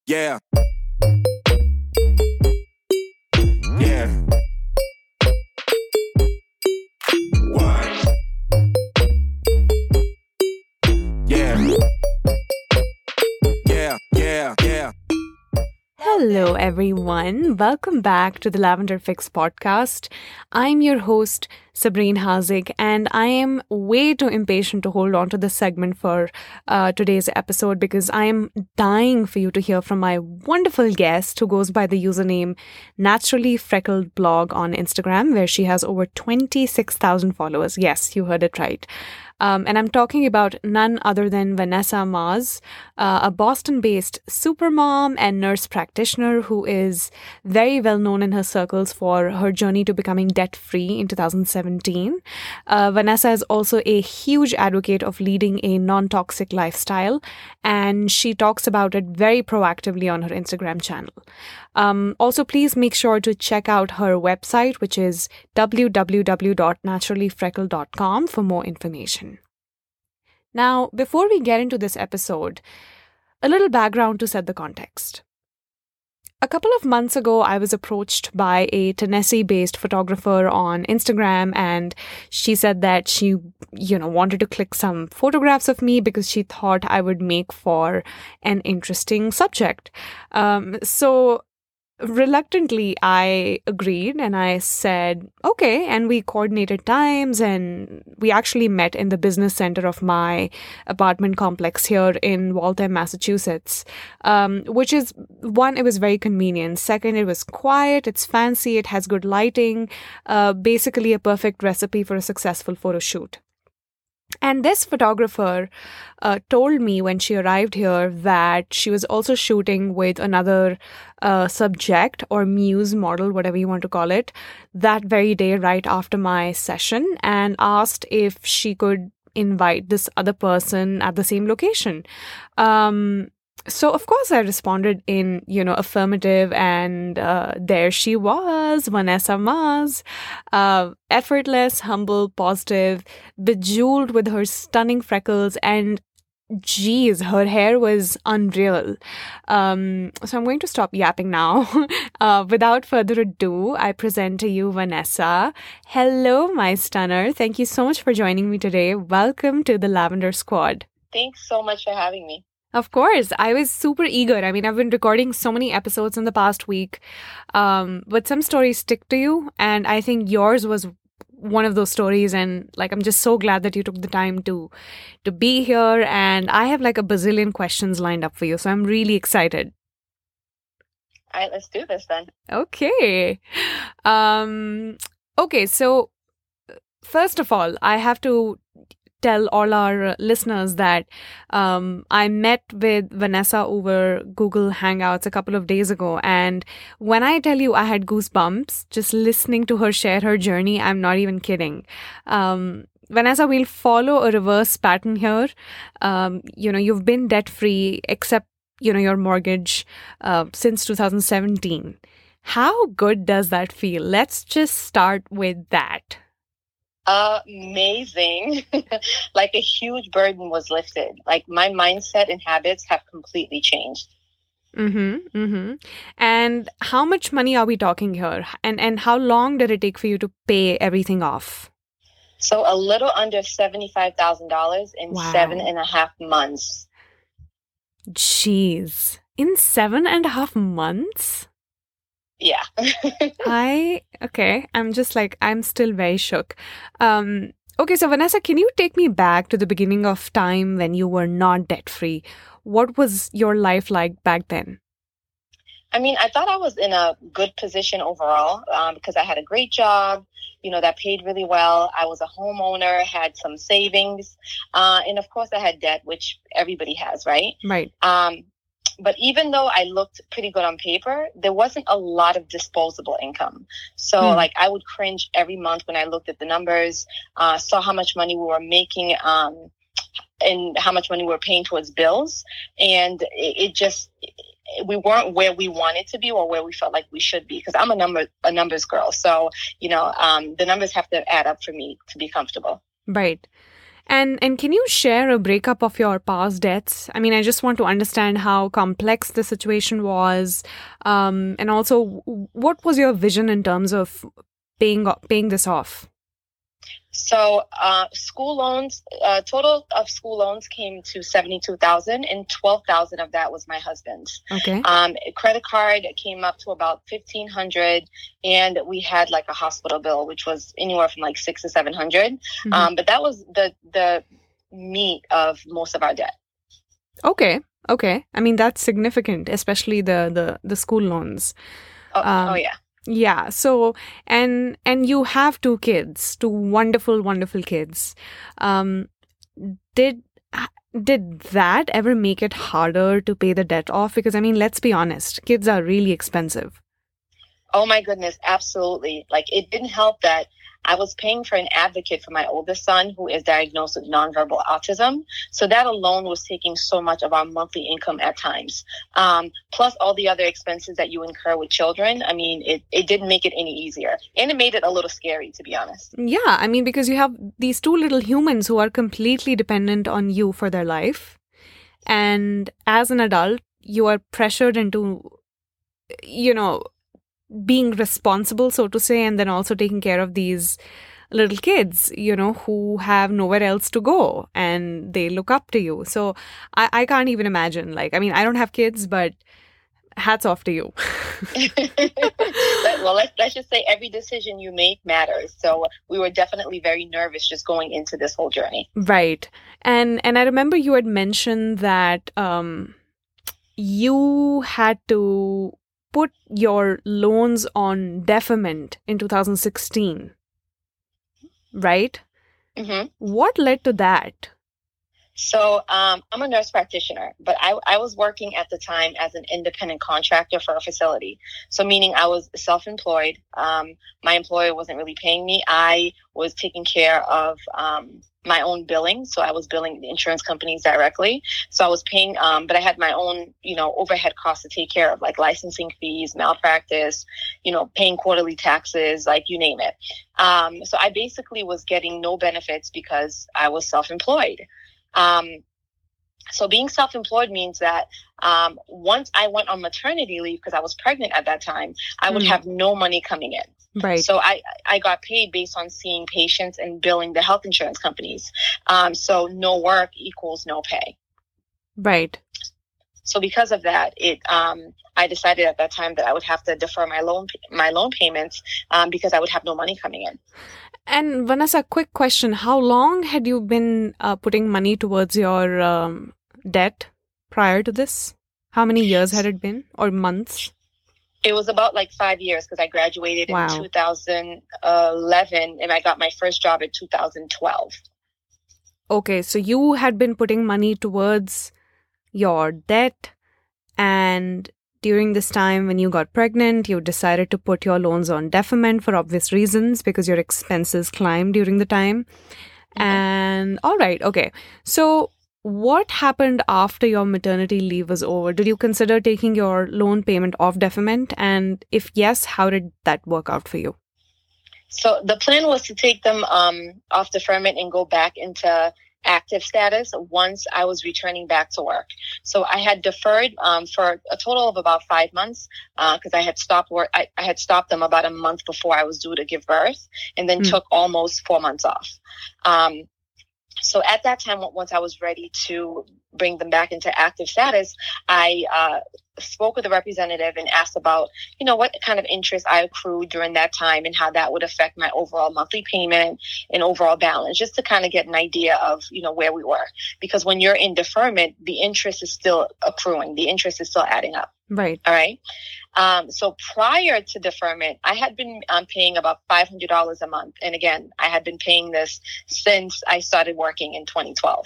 Yeah. Yeah. What? Yeah. Yeah. Hello, everyone. Welcome back to the Lavender Fix podcast. I'm your host, Sabrine Haziq, and I am way too impatient to hold on to this segment for today's episode because I am dying for you to hear from my wonderful guest who goes by the username Naturally Freckled Blog on Instagram, where she has over 26,000 followers. Yes, you heard it right. And I'm talking about none other than Vanessa Maz, a Boston-based supermom and nurse practitioner who is very well known in her circles for her journey to becoming debt-free in 2017. Vanessa is also a huge advocate of leading a non-toxic lifestyle, and she talks about it very proactively on her Instagram channel. Also, please make sure to check out her website, which is www.naturallyfreckle.com for more information. Now, before we get into this episode, a little background to set the context. A couple of months ago, I was approached by a Tennessee-based photographer on Instagram, and she said that she, wanted to click some photographs of me because she thought I would make for an interesting subject. So reluctantly, I agreed and I said, okay, and we coordinated times and we actually met in the business center of my apartment complex here in Waltham, Massachusetts, which is, one, it was very convenient. Second, it was quiet, it's fancy, it has good lighting, basically a perfect recipe for a successful photo shoot. And this photographer told me when she arrived here that she was also shooting with another subject or muse model, whatever you want to call it, that very day right after my session, and asked if she could invite this other person at the same location. So, of course, I responded in, affirmative, and there she was, Vanessa Maz, effortless, humble, positive, bejeweled with her stunning freckles, and geez, her hair was unreal. So I'm going to stop yapping now. Without further ado, I present to you Vanessa. Hello, my stunner. Thank you so much for joining me today. Welcome to the Lavender Squad. Thanks so much for having me. Of course. I was super eager. I mean, I've been recording so many episodes in the past week, but some stories stick to you. And I think yours was one of those stories. And I'm just so glad that you took the time to be here. And I have a bazillion questions lined up for you. So I'm really excited. All right, let's do this then. Okay. Okay. So first of all, I have to tell all our listeners that I met with Vanessa over Google Hangouts a couple of days ago. And when I tell you I had goosebumps just listening to her share her journey, I'm not even kidding. Vanessa, we'll follow a reverse pattern here. You've been debt-free except, your mortgage since 2017. How good does that feel? Let's just start with that. Amazing. A huge burden was lifted. My mindset and habits have completely changed. And how much money are we talking here? And how long did it take for you to pay everything off? So a little under $75,000 in Wow. 7.5 months. Jeez. In 7.5 months? Yeah. I'm still very shook. Okay, so Vanessa, can you take me back to the beginning of time when you were not debt-free? What was your life like back then? I mean, I thought I was in a good position overall because I had a great job, that paid really well. I was a homeowner, had some savings, and of course I had debt, which everybody has, right? Right. But even though I looked pretty good on paper, there wasn't a lot of disposable income. So I would cringe every month when I looked at the numbers, saw how much money we were making and how much money we were paying towards bills. And we weren't where we wanted to be or where we felt like we should be, because I'm a numbers girl. So, the numbers have to add up for me to be comfortable. Right. And can you share a breakup of your past debts? I mean, I just want to understand how complex the situation was, and also what was your vision in terms of paying this off? So school loans, total of school loans came to $72,000, and $12,000 of that was my husband's. Okay. Credit card came up to about $1,500, and we had like a hospital bill, which was anywhere from like $600 to $700. But that was the meat of most of our debt. Okay. I mean, that's significant, especially the school loans. Oh yeah. Yeah. So, and you have two kids, two wonderful, wonderful kids. Did that ever make it harder to pay the debt off? Because I mean, let's be honest, kids are really expensive. Oh my goodness, absolutely. Like, it didn't help that I was paying for an advocate for my oldest son who is diagnosed with nonverbal autism. So that alone was taking so much of our monthly income at times. Plus all the other expenses that you incur with children. I mean, it didn't make it any easier. And it made it a little scary, to be honest. Yeah, I mean, because you have these two little humans who are completely dependent on you for their life. And as an adult, you are pressured into, being responsible, so to say, and then also taking care of these little kids, who have nowhere else to go and they look up to you. So I can't even imagine. Like, I mean, I don't have kids, but hats off to you. Well, let's just say every decision you make matters. So we were definitely very nervous just going into this whole journey. Right. And I remember you had mentioned that you had to put your loans on deferment in 2016, right? Mm-hmm. What led to that? So I'm a nurse practitioner, but I was working at the time as an independent contractor for a facility. So meaning I was self-employed. My employer wasn't really paying me. I was taking care of my own billing. So I was billing the insurance companies directly. So I was paying, but I had my own, overhead costs to take care of, like licensing fees, malpractice, paying quarterly taxes, like you name it. So I basically was getting no benefits because I was self-employed. So being self-employed means that once I went on maternity leave, because I was pregnant at that time, I would have no money coming in. Right. So I got paid based on seeing patients and billing the health insurance companies. So no work equals no pay. Right. So because of that, I decided at that time that I would have to defer my loan payments because I would have no money coming in. And Vanessa, quick question. How long had you been putting money towards your debt prior to this? How many years had it been, or months? It was about like 5 years because I graduated in 2011 and I got my first job in 2012. Okay, so you had been putting money towards your debt, and during this time when you got pregnant, you decided to put your loans on deferment for obvious reasons because your expenses climbed during the time. Mm-hmm. And all right, okay. So what happened after your maternity leave was over? Did you consider taking your loan payment off deferment? And if yes, how did that work out for you? So the plan was to take them off deferment and go back into active status once I was returning back to work. So I had deferred for a total of about 5 months because I had stopped work. I had stopped them about a month before I was due to give birth, and then took almost 4 months off. So at that time, once I was ready to bring them back into active status, I spoke with a representative and asked about, what kind of interest I accrued during that time and how that would affect my overall monthly payment and overall balance, just to kind of get an idea of, where we were. Because when you're in deferment, the interest is still accruing. The interest is still adding up. Right. All right. So prior to deferment, I had been paying about $500 a month. And again, I had been paying this since I started working in 2012.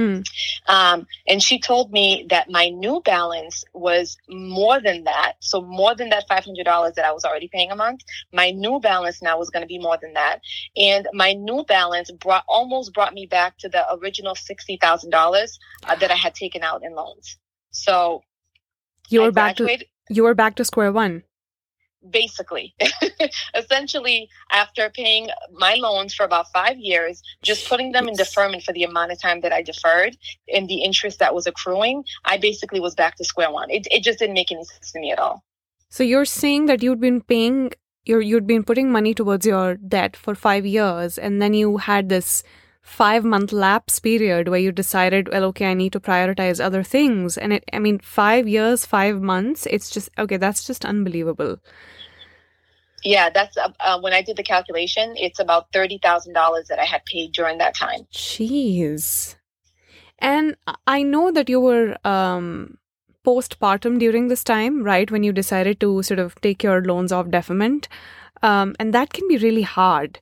And she told me that my new balance was more than that. So more than that $500 that I was already paying a month, my new balance now was going to be more than that. And my new balance almost brought me back to the original $60,000 that I had taken out in loans. So you were back to square one. basically. Essentially, after paying my loans for about 5 years, just putting them in deferment for the amount of time that I deferred and the interest that was accruing, I basically was back to square one. It just didn't make any sense to me at all. So you're saying that you'd been putting money towards your debt for 5 years, and then you had this 5-month lapse period where you decided, well, okay, I need to prioritize other things. And 5 years, 5 months, it's just, okay, that's just unbelievable. Yeah, that's when I did the calculation, it's about $30,000 that I had paid during that time. Jeez. And I know that you were postpartum during this time, right? When you decided to sort of take your loans off deferment. And that can be really hard.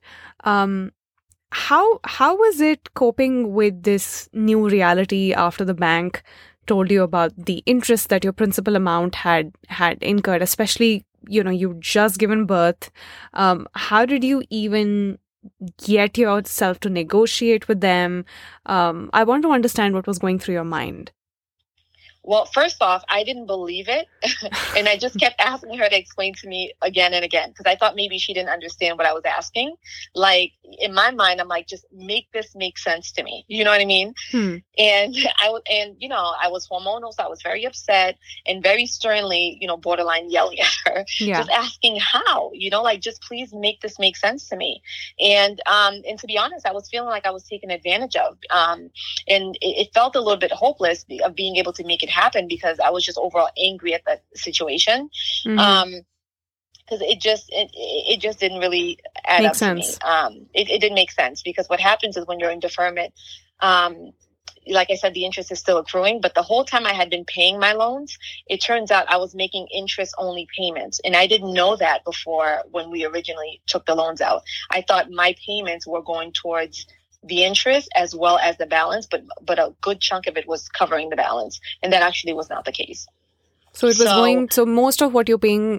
How was it coping with this new reality after the bank told you about the interest that your principal amount had incurred, especially, you'd just given birth? How did you even get yourself to negotiate with them? I want to understand what was going through your mind. Well, first off, I didn't believe it. And I just kept asking her to explain to me again and again, because I thought maybe she didn't understand what I was asking. Like, in my mind, I'm like, just make this make sense to me. You know what I mean? And I was hormonal, so I was very upset and very sternly, borderline yelling at her, just asking how, just please make this make sense to me. And to be honest, I was feeling like I was taken advantage of. And it felt a little bit hopeless of being able to make it happen, because I was just overall angry at the situation. Because it just didn't really add up to me. It didn't make sense, because what happens is when you're in deferment, like I said, the interest is still accruing, but the whole time I had been paying my loans, it turns out I was making interest-only payments. And I didn't know that before when we originally took the loans out. I thought my payments were going towards the interest as well as the balance, but a good chunk of it was covering the balance. And that actually was not the case. So it was so most of what you're paying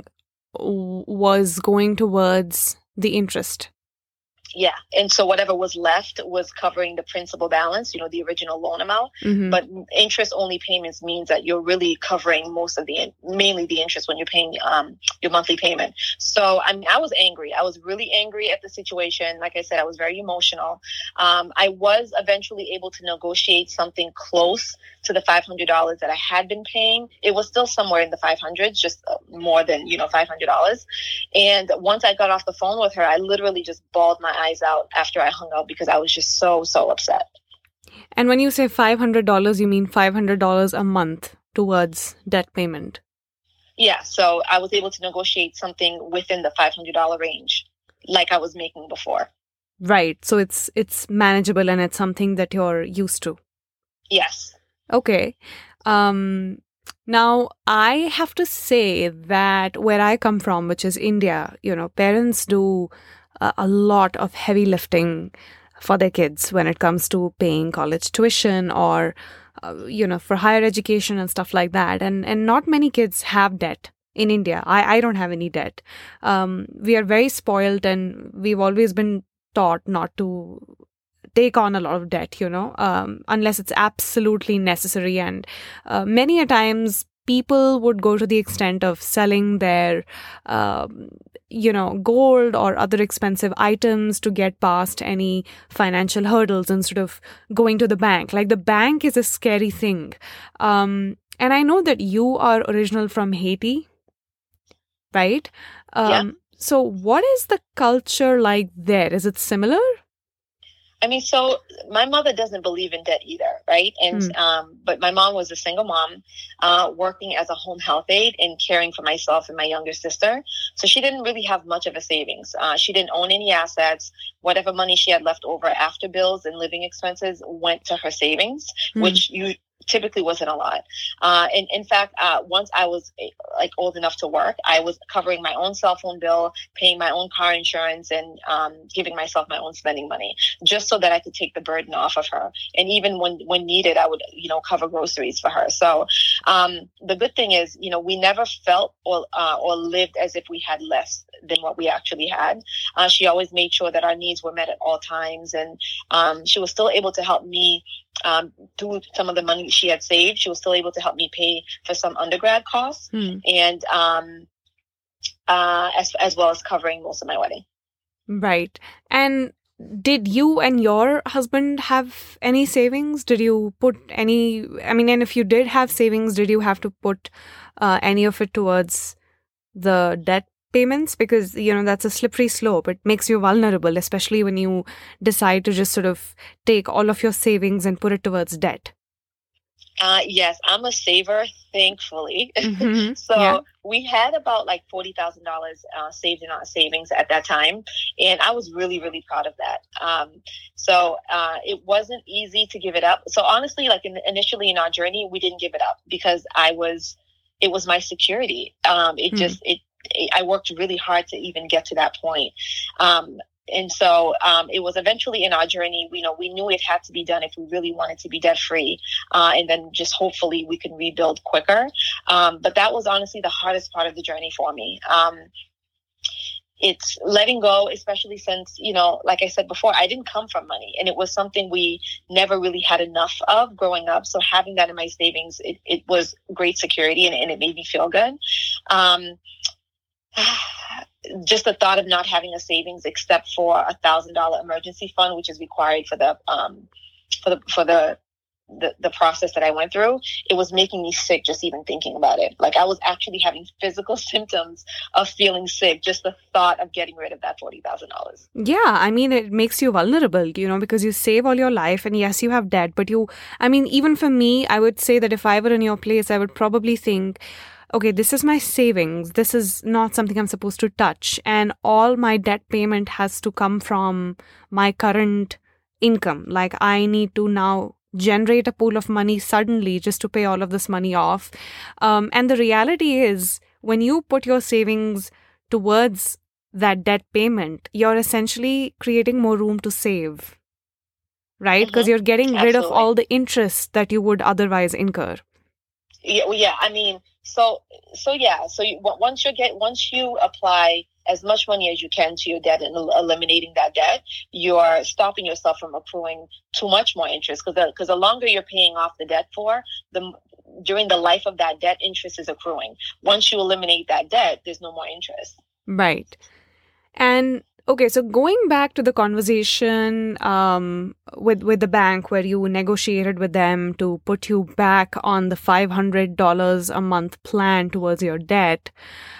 was going towards the interest. Yeah. And so whatever was left was covering the principal balance, the original loan amount. But interest only payments means that you're really covering mainly the interest when you're paying your monthly payment. So, I was angry. I was really angry at the situation. Like I said, I was very emotional. I was eventually able to negotiate something close to the $500 that I had been paying. It was still somewhere in the 500s, just more than, $500. And once I got off the phone with her, I literally just bawled my eyes out after I hung up, because I was just so upset. And when you say $500, you mean $500 a month towards debt payment? Yeah. So I was able to negotiate something within the $500 range, like I was making before. Right. So it's manageable, and it's something that you're used to. Yes. Okay. Now, I have to say that where I come from, which is India, parents do a lot of heavy lifting for their kids when it comes to paying college tuition or, for higher education and stuff like that. And not many kids have debt in India. I don't have any debt. We are very spoiled, and we've always been taught not to take on a lot of debt, unless it's absolutely necessary. And many a times people would go to the extent of selling their, gold or other expensive items to get past any financial hurdles instead of going to the bank. Like, the bank is a scary thing. And I know that you are original from Haiti, right? Yeah. So what is the culture like there? Is it similar? So my mother doesn't believe in debt either, right? And but my mom was a single mom, working as a home health aide and caring for myself and my younger sister. So she didn't really have much of a savings. She didn't own any assets. Whatever money she had left over after bills and living expenses went to her savings, which typically wasn't a lot. And in fact, once I was old enough to work, I was covering my own cell phone bill, paying my own car insurance, and giving myself my own spending money, just so that I could take the burden off of her. And even when needed, I would, cover groceries for her. So the good thing is, we never felt or lived as if we had less than what we actually had. She always made sure that our needs were met at all times. And she was still able to help me through some of the money she had saved. She was still able to help me pay for some undergrad costs. And as well as covering most of my wedding. Right. And did you and your husband have any savings? Did you put any, and if you did have savings, did you have to put any of it towards the debt payments? Because, that's a slippery slope. It makes you vulnerable, especially when you decide to just sort of take all of your savings and put it towards debt. Yes, I'm a saver, thankfully. Mm-hmm. So Yeah. we had about like $40,000 saved in our savings at that time. And I was really, really proud of that. So it wasn't easy to give it up. So honestly, like initially in our journey, we didn't give it up because it was my security. I worked really hard to even get to that point. And so it was eventually in our journey, we knew it had to be done if we really wanted to be debt free. And then just hopefully we could rebuild quicker. But that was honestly the hardest part of the journey for me. It's letting go, especially since, like I said before, I didn't come from money, and it was something we never really had enough of growing up. So having that in my savings, it was great security, and it made me feel good. Just the thought of not having a savings except for $1,000 emergency fund, which is required for the process that I went through, it was making me sick just even thinking about it. Like I was actually having physical symptoms of feeling sick, just the thought of getting rid of that $40,000. Yeah, it makes you vulnerable, because you save all your life and yes, you have debt, but even for me, I would say that if I were in your place, I would probably think, okay, this is my savings. This is not something I'm supposed to touch. And all my debt payment has to come from my current income. Like I need to now generate a pool of money suddenly just to pay all of this money off. And the reality is when you put your savings towards that debt payment, you're essentially creating more room to save, right? Because you're getting rid of all the interest that you would otherwise incur. Yeah. Once you apply as much money as you can to your debt and eliminating that debt, you're stopping yourself from accruing too much more interest. Because the longer you're paying off the debt for, during the life of that debt, interest is accruing. Once you eliminate that debt, there's no more interest. Right. And okay, so going back to the conversation with the bank where you negotiated with them to put you back on the $500 a month plan towards your debt,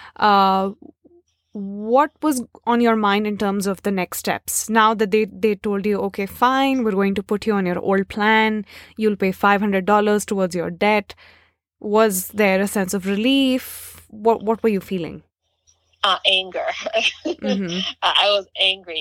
what was on your mind in terms of the next steps? Now that they told you, okay, fine, we're going to put you on your old plan, you'll pay $500 towards your debt. Was there a sense of relief? What were you feeling? Anger. Mm-hmm. I was angry.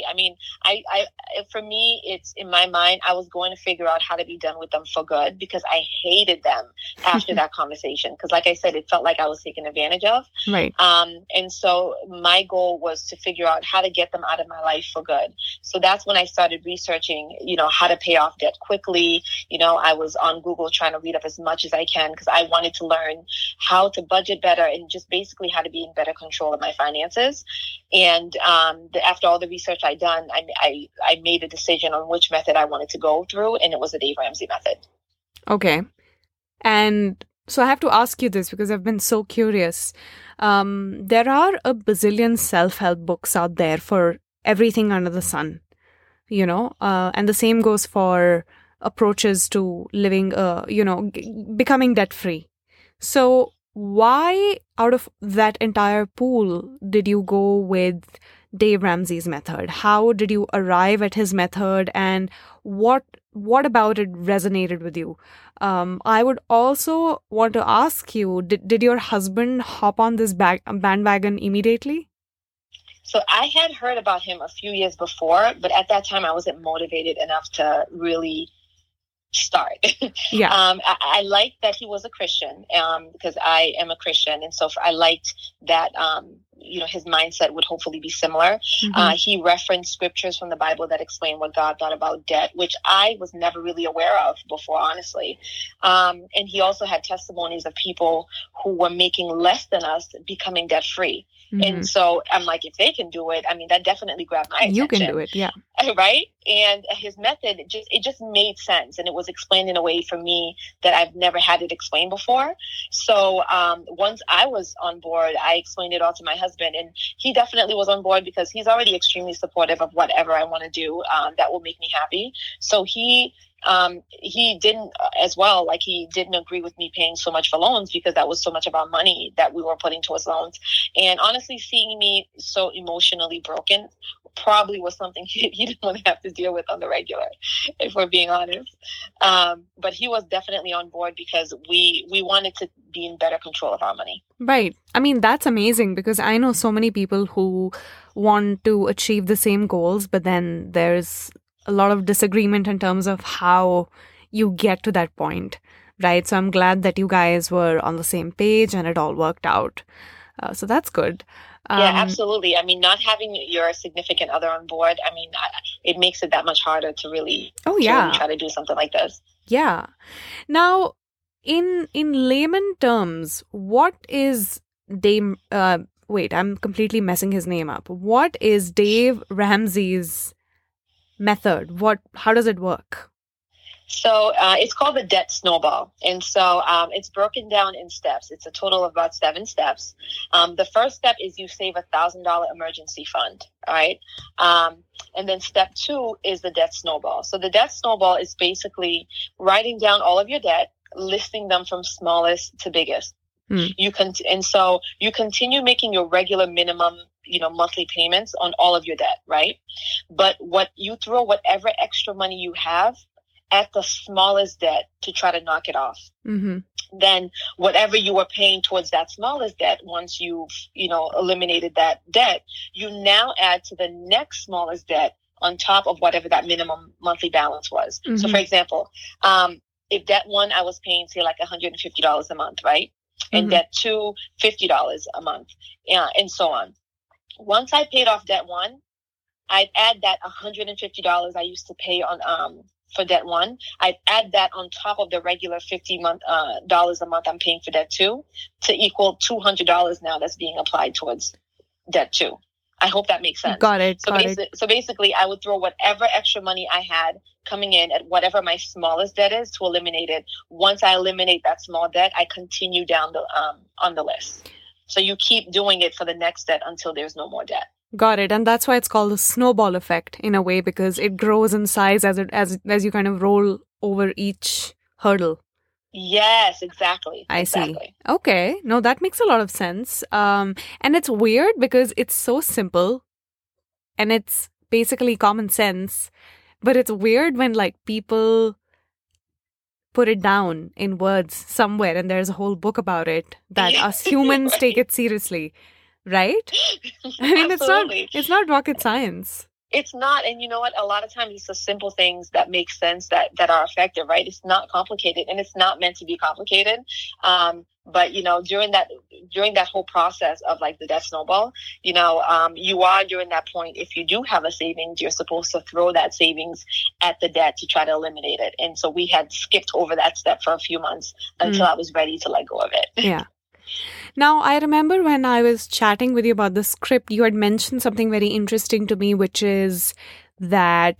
For me, it's in my mind, I was going to figure out how to be done with them for good because I hated them after that conversation. Because like I said, it felt like I was taken advantage of. Right. And so my goal was to figure out how to get them out of my life for good. So that's when I started researching, how to pay off debt quickly. I was on Google trying to read up as much as I can because I wanted to learn how to budget better and just basically how to be in better control of my finances. And after all the research I'd done, I made a decision on which method I wanted to go through, and it was the Dave Ramsey method. Okay. And so I have to ask you this because I've been so curious. There are a bazillion self-help books out there for everything under the sun, and the same goes for approaches to living, becoming debt-free. So why, out of that entire pool, did you go with Dave Ramsey's method? How did you arrive at his method, and what about it resonated with you? I would also want to ask you, did your husband hop on this bandwagon immediately? So I had heard about him a few years before, but at that time I wasn't motivated enough to really start. Yeah. I liked that he was a Christian because I am a Christian. And so I liked that, his mindset would hopefully be similar. Mm-hmm. He referenced scriptures from the Bible that explain what God thought about debt, which I was never really aware of before, honestly. And he also had testimonies of people who were making less than us becoming debt free. Mm-hmm. And so I'm like, if they can do it, that definitely grabbed my attention. You can do it, yeah. Right? And his method, it just made sense. And it was explained in a way for me that I've never had it explained before. So once I was on board, I explained it all to my husband. husband, and he definitely was on board because he's already extremely supportive of whatever I want to do that will make me happy. So he didn't as well, like he didn't agree with me paying so much for loans because that was so much of our money that we were putting towards loans. And honestly, seeing me so emotionally broken probably was something he didn't want to have to deal with on the regular, if we're being honest. But he was definitely on board because we wanted to be in better control of our money. Right. I mean, that's amazing because I know so many people who want to achieve the same goals, but then there's a lot of disagreement in terms of how you get to that point, right? So I'm glad that you guys were on the same page and it all worked out. So that's good. Yeah, absolutely. I mean, not having your significant other on board, I mean, it makes it that much harder to really, try to do something like this. Yeah. Now, in layman terms, what is Dave? Wait, I'm completely messing his name up. What is Dave Ramsey's method? How does it work? So it's called the debt snowball. And so it's broken down in steps. It's a total of about 7 steps. The first step is you save $1,000 emergency fund. All right. And then step 2 is the debt snowball. So the debt snowball is basically writing down all of your debt, listing them from smallest to biggest. And so you continue making your regular minimum, monthly payments on all of your debt, right? But what you throw whatever extra money you have at the smallest debt to try to knock it off. Mm-hmm. Then whatever you were paying towards that smallest debt, once you've, eliminated that debt, you now add to the next smallest debt on top of whatever that minimum monthly balance was. Mm-hmm. So for example, if debt 1, I was paying, say, like $150 a month, right? And debt 2, $50 a month, and so on. Once I paid off debt 1, I'd add that $150 I used to pay on for debt 1. I'd add that on top of the regular $50 dollars a month I'm paying for debt 2 to equal $200 now that's being applied towards debt 2. I hope that makes sense. Got it. So basically, I would throw whatever extra money I had coming in at whatever my smallest debt is to eliminate it. Once I eliminate that small debt, I continue down the on the list. So you keep doing it for the next debt until there's no more debt. Got it. And that's why it's called the snowball effect in a way, because it grows in size as you kind of roll over each hurdle. Yes, exactly. I see. Okay. No, that makes a lot of sense. And it's weird because it's so simple and it's basically common sense, but it's weird when people put it down in words somewhere and there's a whole book about it that us humans right. take it seriously, right? I mean, it's not rocket science. It's not. And you know what? A lot of times it's the simple things that make sense that are effective, right? It's not complicated and it's not meant to be complicated. But, during that whole process of the debt snowball, you are during that point, if you do have a savings, you're supposed to throw that savings at the debt to try to eliminate it. And so we had skipped over that step for a few months until I was ready to let go of it. Yeah. Now, I remember when I was chatting with you about the script, you had mentioned something very interesting to me, which is that,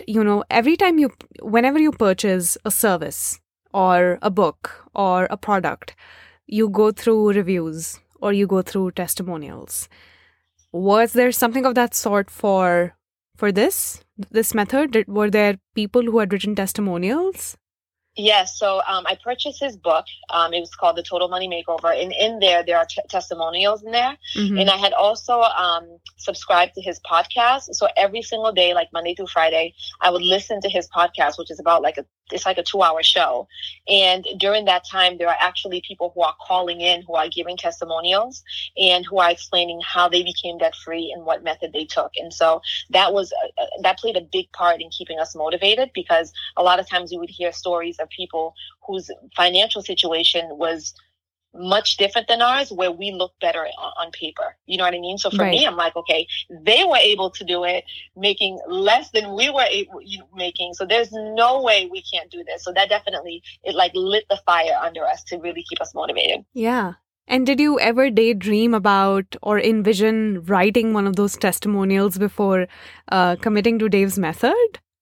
whenever you purchase a service or a book or a product, you go through reviews or you go through testimonials. Was there something of that sort for this method? Were there people who had written testimonials? Yes. So I purchased his book. It was called The Total Money Makeover. And in there are testimonials in there. Mm-hmm. And I had also subscribed to his podcast. So every single day, Monday through Friday, I would listen to his podcast, which is about it's like a 2-hour show. And during that time, there are actually people who are calling in, who are giving testimonials and who are explaining how they became debt free and what method they took. And so that played a big part in keeping us motivated, because a lot of times we would hear stories of people whose financial situation was much different than ours, where we look better on paper. You know what I mean? So for me, I'm like, okay, they were able to do it making less than we were making. So there's no way we can't do this. So that definitely, it lit the fire under us to really keep us motivated. Yeah. And did you ever daydream about or envision writing one of those testimonials before committing to Dave's method?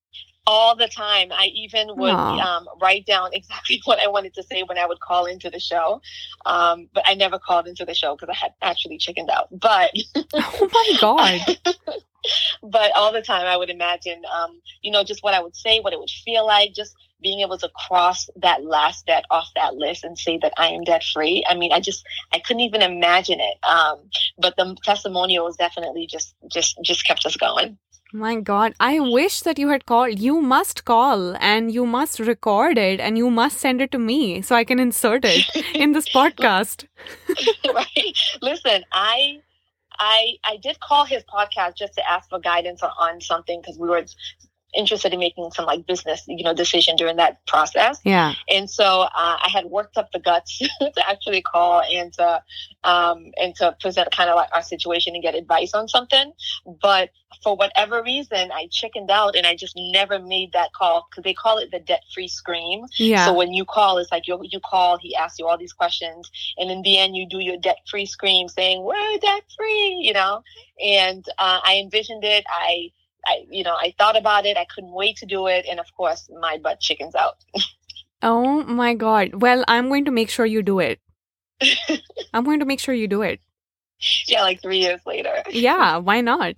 All the time. I even would Aw. write down exactly what I wanted to say when I would call into the show. But I never called into the show because I had actually chickened out. But Oh my God. but all the time I would imagine, just what I would say, what it would feel like, just being able to cross that last debt off that list and say that I am debt free. I mean, I couldn't even imagine it. But the testimonials definitely just kept us going. My God, I wish that you had called. You must call and you must record it and you must send it to me so I can insert it in this podcast. Right? Listen, I did call his podcast just to ask for guidance on something because we were interested in making some like business, decision during that process. Yeah. And so I had worked up the guts to actually call and to present kind of like our situation and get advice on something. But for whatever reason, I chickened out and I just never made that call because they call it the debt-free scream. Yeah. So when you call, it's like you call, he asks you all these questions. And in the end, you do your debt-free scream saying, we're debt-free, and I envisioned it. I thought about it. I couldn't wait to do it. And of course, my butt chickens out. Oh my God. Well, I'm going to make sure you do it. I'm going to make sure you do it. Yeah, like 3 years later. Yeah, why not?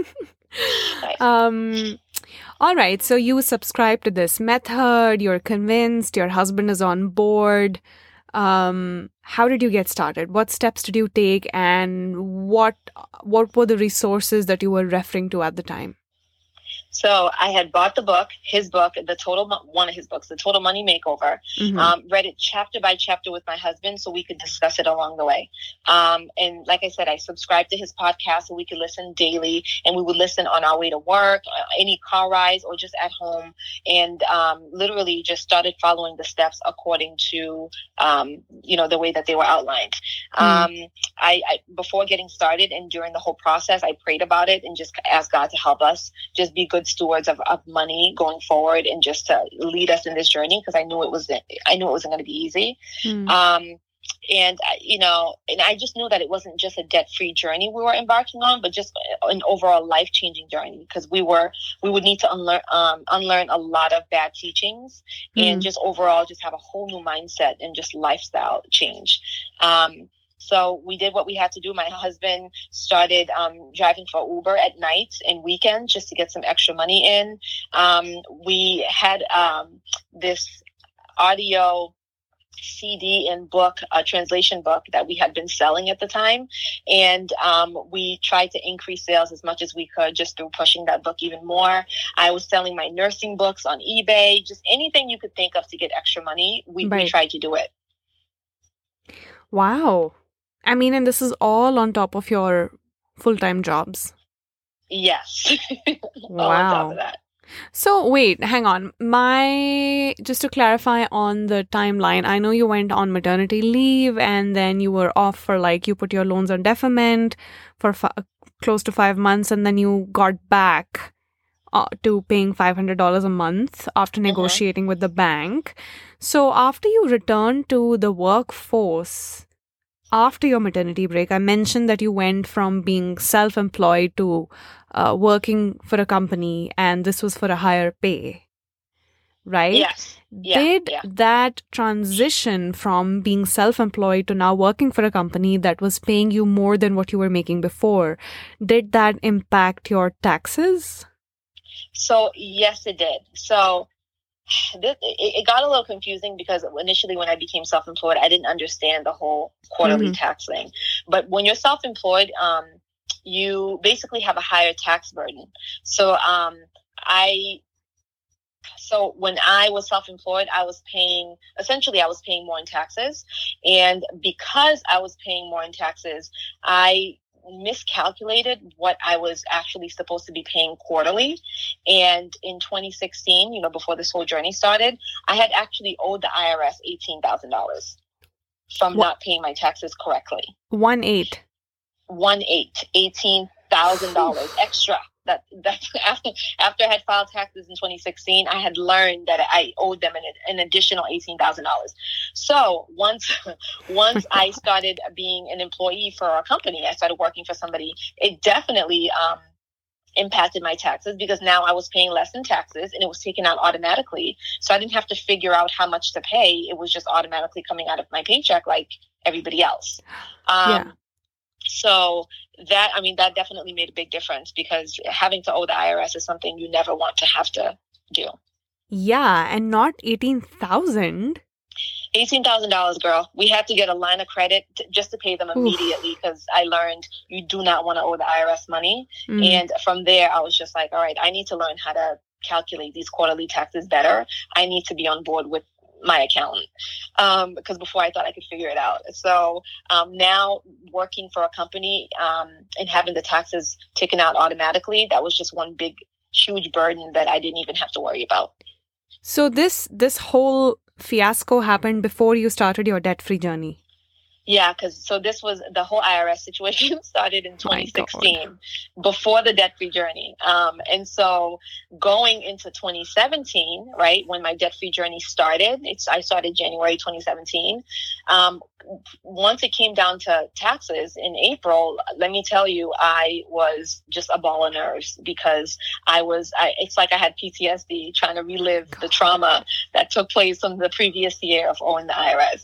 Nice. All right. So you subscribe to this method. You're convinced. Your husband is on board. How did you get started? What steps did you take? And what were the resources that you were referring to at the time? So I had bought the book, one of his books, The Total Money Makeover, read it chapter by chapter with my husband so we could discuss it along the way. And like I said, I subscribed to his podcast so we could listen daily, and we would listen on our way to work, any car rides, or just at home, and literally just started following the steps according to, the way that they were outlined. I before getting started and during the whole process, I prayed about it and just asked God to help us just be good stewards of money going forward and just to lead us in this journey because I knew it wasn't going to be easy. And I just knew that it wasn't just a debt-free journey we were embarking on, but just an overall life-changing journey because we would need to unlearn a lot of bad teachings and just overall just have a whole new mindset and just lifestyle change. So we did what we had to do. My husband started driving for Uber at night and weekends just to get some extra money in. We had this audio CD and book, a translation book that we had been selling at the time. And we tried to increase sales as much as we could just through pushing that book even more. I was selling my nursing books on eBay, just anything you could think of to get extra money. We tried to do it. Wow. I mean, and this is all on top of your full-time jobs. Yes. Wow. All on top of that. So wait, hang on. Just to clarify on the timeline, I know you went on maternity leave and then you were off for you put your loans on deferment for close to 5 months, and then you got back to paying $500 a month after negotiating with the bank. So after you returned to the workforce, after your maternity break, I mentioned that you went from being self-employed to working for a company, and this was for a higher pay, right? Yes. Did that transition from being self-employed to now working for a company that was paying you more than what you were making before, did that impact your taxes? So, yes, it did. So it got a little confusing because initially when I became self-employed, I didn't understand the whole quarterly tax thing. But when you're self-employed, you basically have a higher tax burden. So when I was self-employed, I was paying more in taxes. And because I was paying more in taxes, I miscalculated what I was actually supposed to be paying quarterly. And in 2016, before this whole journey started, I had actually owed the IRS $18,000 from not paying my taxes correctly. 18,000 extra. That's after I had filed taxes in 2016, I had learned that I owed them an additional $18,000. So once I started being an employee for a company, I started working for somebody. It definitely impacted my taxes because now I was paying less in taxes and it was taken out automatically. So I didn't have to figure out how much to pay. It was just automatically coming out of my paycheck like everybody else. So that definitely made a big difference because having to owe the IRS is something you never want to have to do. Yeah, and not $18,000. $18,000, girl. We had to get a line of credit just to pay them immediately because I learned you do not want to owe the IRS money. And from there, I was just like, all right, I need to learn how to calculate these quarterly taxes better. I need to be on board with my accountant because before I thought I could figure it out. So now working for a company and having the taxes taken out automatically, that was just one big, huge burden that I didn't even have to worry about. So this whole fiasco happened before you started your debt-free journey. Yeah, so this was the whole IRS situation started in 2016 before the debt-free journey. And so going into 2017, right, when my debt-free journey started, I started January 2017. Once it came down to taxes in April, let me tell you, I was just a ball of nerves because it's like I had PTSD trying to relive the trauma that took place from the previous year of owing the IRS.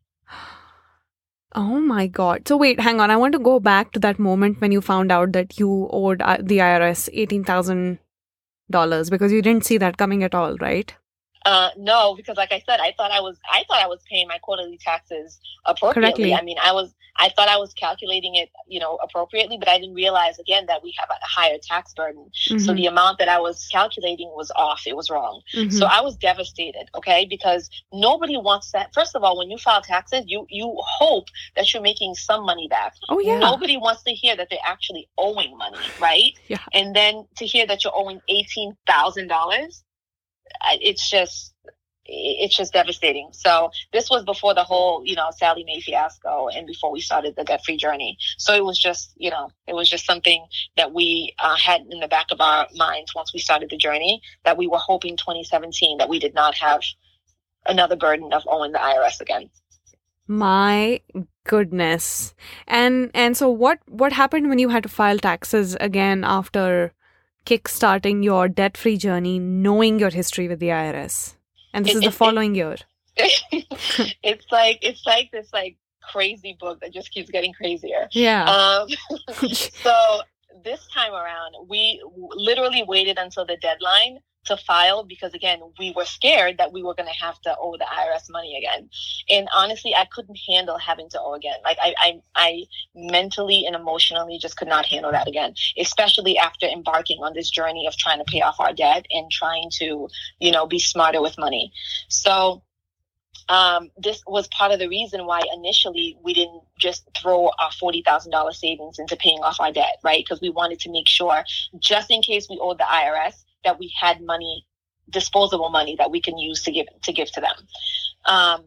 Oh my God. So wait, hang on. I want to go back to that moment when you found out that you owed the IRS $18,000 because you didn't see that coming at all, right? No, because like I said, I thought I was paying my quarterly taxes appropriately. Correctly. I mean, I thought I was calculating it, appropriately, but I didn't realize again that we have a higher tax burden. So the amount that I was calculating was off. It was wrong. So I was devastated. Okay. Because nobody wants that. First of all, when you file taxes, you hope that you're making some money back. Oh yeah. Nobody wants to hear that they're actually owing money. Right. Yeah. And then to hear that you're owing $18,000. It's just devastating. So this was before the whole, Sallie Mae fiasco and before we started the debt-free journey. So it was just, something that we had in the back of our minds once we started the journey, that we were hoping 2017 that we did not have another burden of owing the IRS again. My goodness. And so what happened when you had to file taxes again after kickstarting your debt-free journey, knowing your history with the IRS? And this is the following year. It's like this crazy book that just keeps getting crazier. Yeah. So this time around, we literally waited until the deadline to file because, again, we were scared that we were going to have to owe the IRS money again. And honestly, I couldn't handle having to owe again. Like I mentally and emotionally just could not handle that again, especially after embarking on this journey of trying to pay off our debt and trying to, be smarter with money. So this was part of the reason why initially we didn't just throw our $40,000 savings into paying off our debt, right? Because we wanted to make sure, just in case we owed the IRS, that we had money, disposable money that we can use to give to them. I'm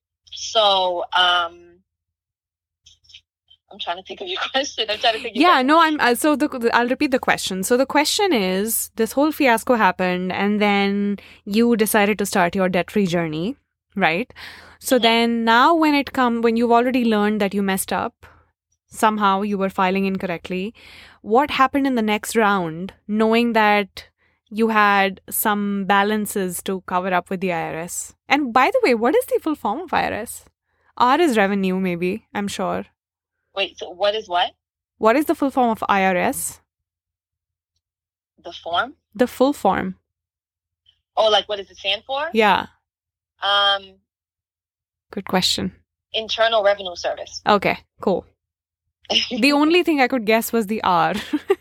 trying to think of your question. I'll repeat the question. So the question is, this whole fiasco happened and then you decided to start your debt-free journey, right? So then now when you've already learned that you messed up, somehow you were filing incorrectly, what happened in the next round, knowing that you had some balances to cover up with the IRS? And by the way, what is the full form of IRS? R is revenue, maybe, I'm sure. Wait, so what is what? What is the full form of IRS? The form? The full form. Oh, like what does it stand for? Yeah. Good question. Internal Revenue Service. Okay, cool. The only thing I could guess was the R.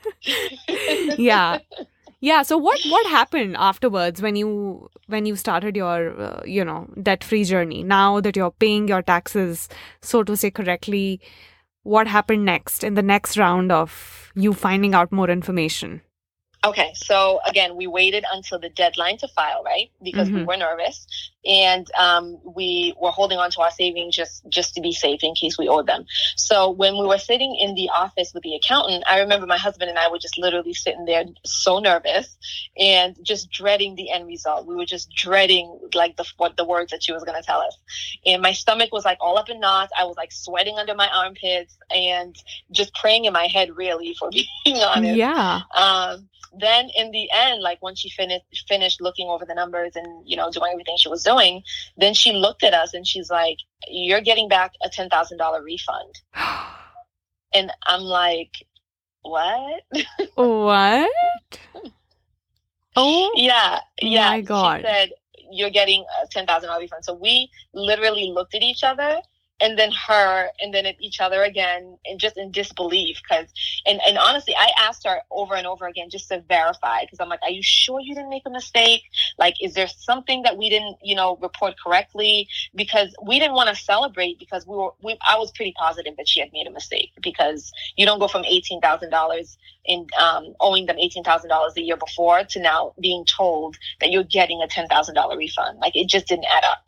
Yeah. Yeah, so what happened afterwards when you started your debt-free journey? Now that you're paying your taxes, so to say, correctly, what happened next in the next round of you finding out more information? Okay, so again, we waited until the deadline to file, right? Because we were nervous. and we were holding on to our savings just to be safe in case we owed them. So when we were sitting in the office with the accountant, I remember my husband and I were just literally sitting there so nervous and just dreading the end result. We were just dreading like the words that she was going to tell us. And my stomach was like all up in knots. I was like sweating under my armpits and just praying in my head, really, for being honest. Yeah. Then in the end, like when she finished looking over the numbers and, you know, doing everything she was doing, then she looked at us and she's like, "You're getting back a $10,000 refund." And I'm like, "What?" What? Oh, Yeah. my God. She said, "You're getting a $10,000 refund." So we literally looked at each other and then her and then at each other again and just in disbelief and honestly, I asked her over and over again just to verify, because I'm like, "Are you sure you didn't make a mistake? Like, is there something that we didn't, you know, report correctly?" Because we didn't want to celebrate, because I was pretty positive that she had made a mistake, because you don't go from $18,000 in owing them $18,000 the year before to now being told that you're getting a $10,000 refund. Like, it just didn't add up.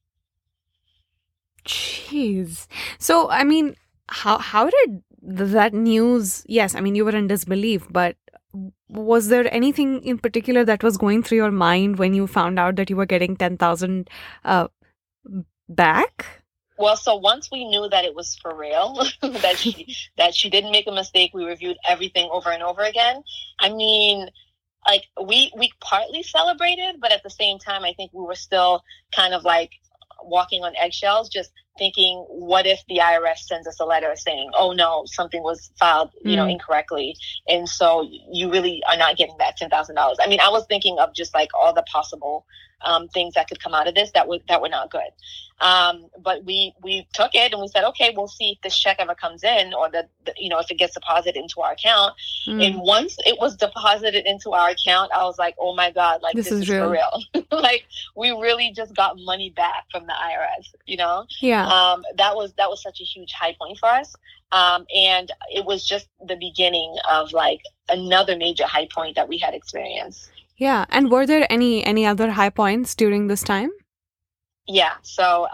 Jeez. So, I mean, how did that news, yes, I mean, you were in disbelief, but was there anything in particular that was going through your mind when you found out that you were getting 10,000 back? Well, so once we knew that it was for real, that she didn't make a mistake, we reviewed everything over and over again. I mean, like we partly celebrated, but at the same time, I think we were still kind of like walking on eggshells, just thinking, what if the IRS sends us a letter saying, "Oh no, something was filed, you know, incorrectly, and so you really are not getting that $10,000." I mean, I was thinking of just like all the possible things that could come out of this that were not good. But we took it and we said, "Okay, we'll see if this check ever comes in, or the you know, if it gets deposited into our account." And once it was deposited into our account, I was like, "Oh my God, like this is for real." Like, we really just got money back from the IRS, you know? Yeah. That was such a huge high point for us. And it was just the beginning of like another major high point that we had experienced. Yeah. And were there any other high points during this time? Yeah. So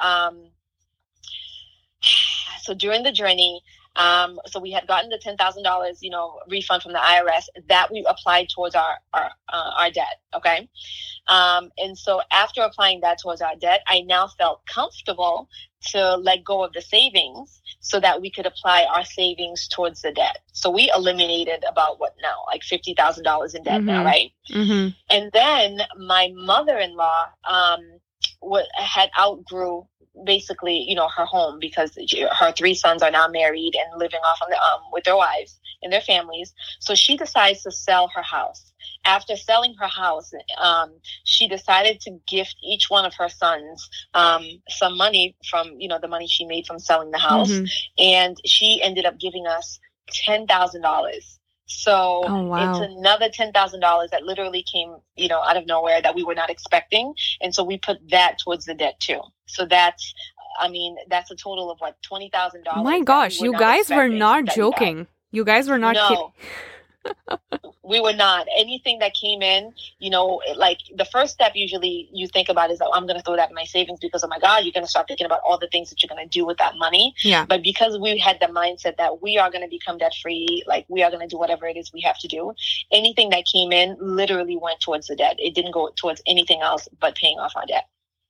during the journey, so we had gotten the $10,000, you know, refund from the IRS that we applied towards our debt. Okay. And so after applying that towards our debt, I now felt comfortable to let go of the savings so that we could apply our savings towards the debt. So we eliminated about like $50,000 in debt now, right? Mm-hmm. And then my mother-in-law had outgrew basically, you know, her home, because her 3 sons are now married and living off on with their wives and their families. So she decides to sell her house. After selling her house, she decided to gift each one of her sons some money from, you know, the money she made from selling the house. Mm-hmm. And she ended up giving us $10,000. So It's another $10,000 that literally came, you know, out of nowhere that we were not expecting. And so we put that towards the debt too. So that's a total of what, $20,000. My gosh, you guys were not joking. You guys were not kidding. We were not. Anything that came in, you know, like the first step usually you think about is, "Oh, I'm going to throw that in my savings," because, oh my God, you're going to start thinking about all the things that you're going to do with that money. Yeah. But because we had the mindset that we are going to become debt free, like we are going to do whatever it is we have to do, anything that came in literally went towards the debt. It didn't go towards anything else but paying off our debt.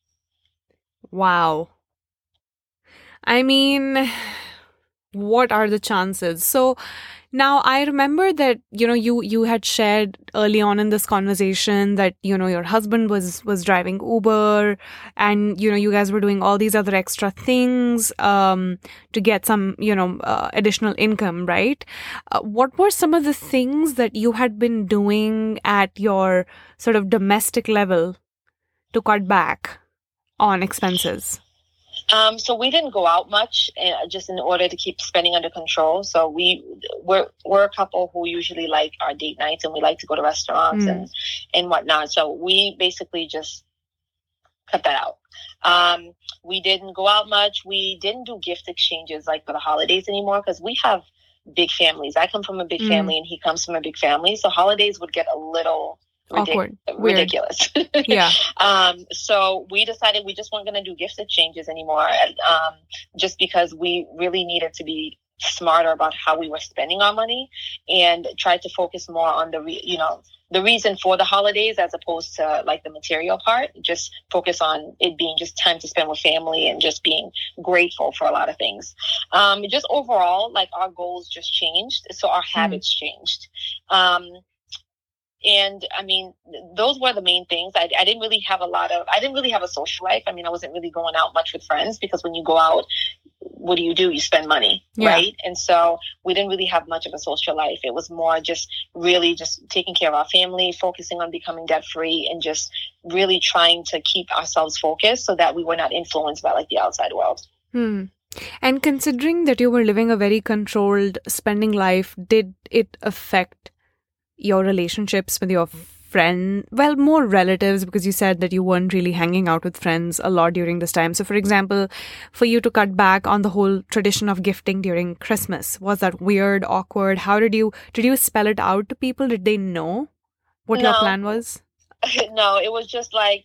Wow. I mean, what are the chances? So now I remember that, you know, you had shared early on in this conversation that, you know, your husband was driving Uber, and, you know, you guys were doing all these other extra things to get some, you know, additional income, right? What were some of the things that you had been doing at your sort of domestic level to cut back on expenses? So we didn't go out much, just in order to keep spending under control. So we're a couple who usually like our date nights, and we like to go to restaurants and whatnot. So we basically just cut that out. We didn't go out much. We didn't do gift exchanges like for the holidays anymore, because we have big families. I come from a big family and he comes from a big family. So holidays would get a little Awkward. Weird. ridiculous. Yeah. So we decided we just weren't going to do gift exchanges anymore, just because we really needed to be smarter about how we were spending our money and tried to focus more on the reason for the holidays as opposed to like the material part. Just focus on it being just time to spend with family and just being grateful for a lot of things. Just overall, like our goals just changed. So our habits changed. And I mean, those were the main things. I didn't really have a social life. I mean, I wasn't really going out much with friends because when you go out, what do? You spend money, right? And so we didn't really have much of a social life. It was more just really just taking care of our family, focusing on becoming debt free, and just really trying to keep ourselves focused so that we were not influenced by like the outside world. And considering that you were living a very controlled spending life, did it affect your relationships with your more relatives, because you said that you weren't really hanging out with friends a lot during this time. So for example, for you to cut back on the whole tradition of gifting during Christmas, was that weird, awkward? How did you spell it out to people? Did they know what your plan was? No, it was just like,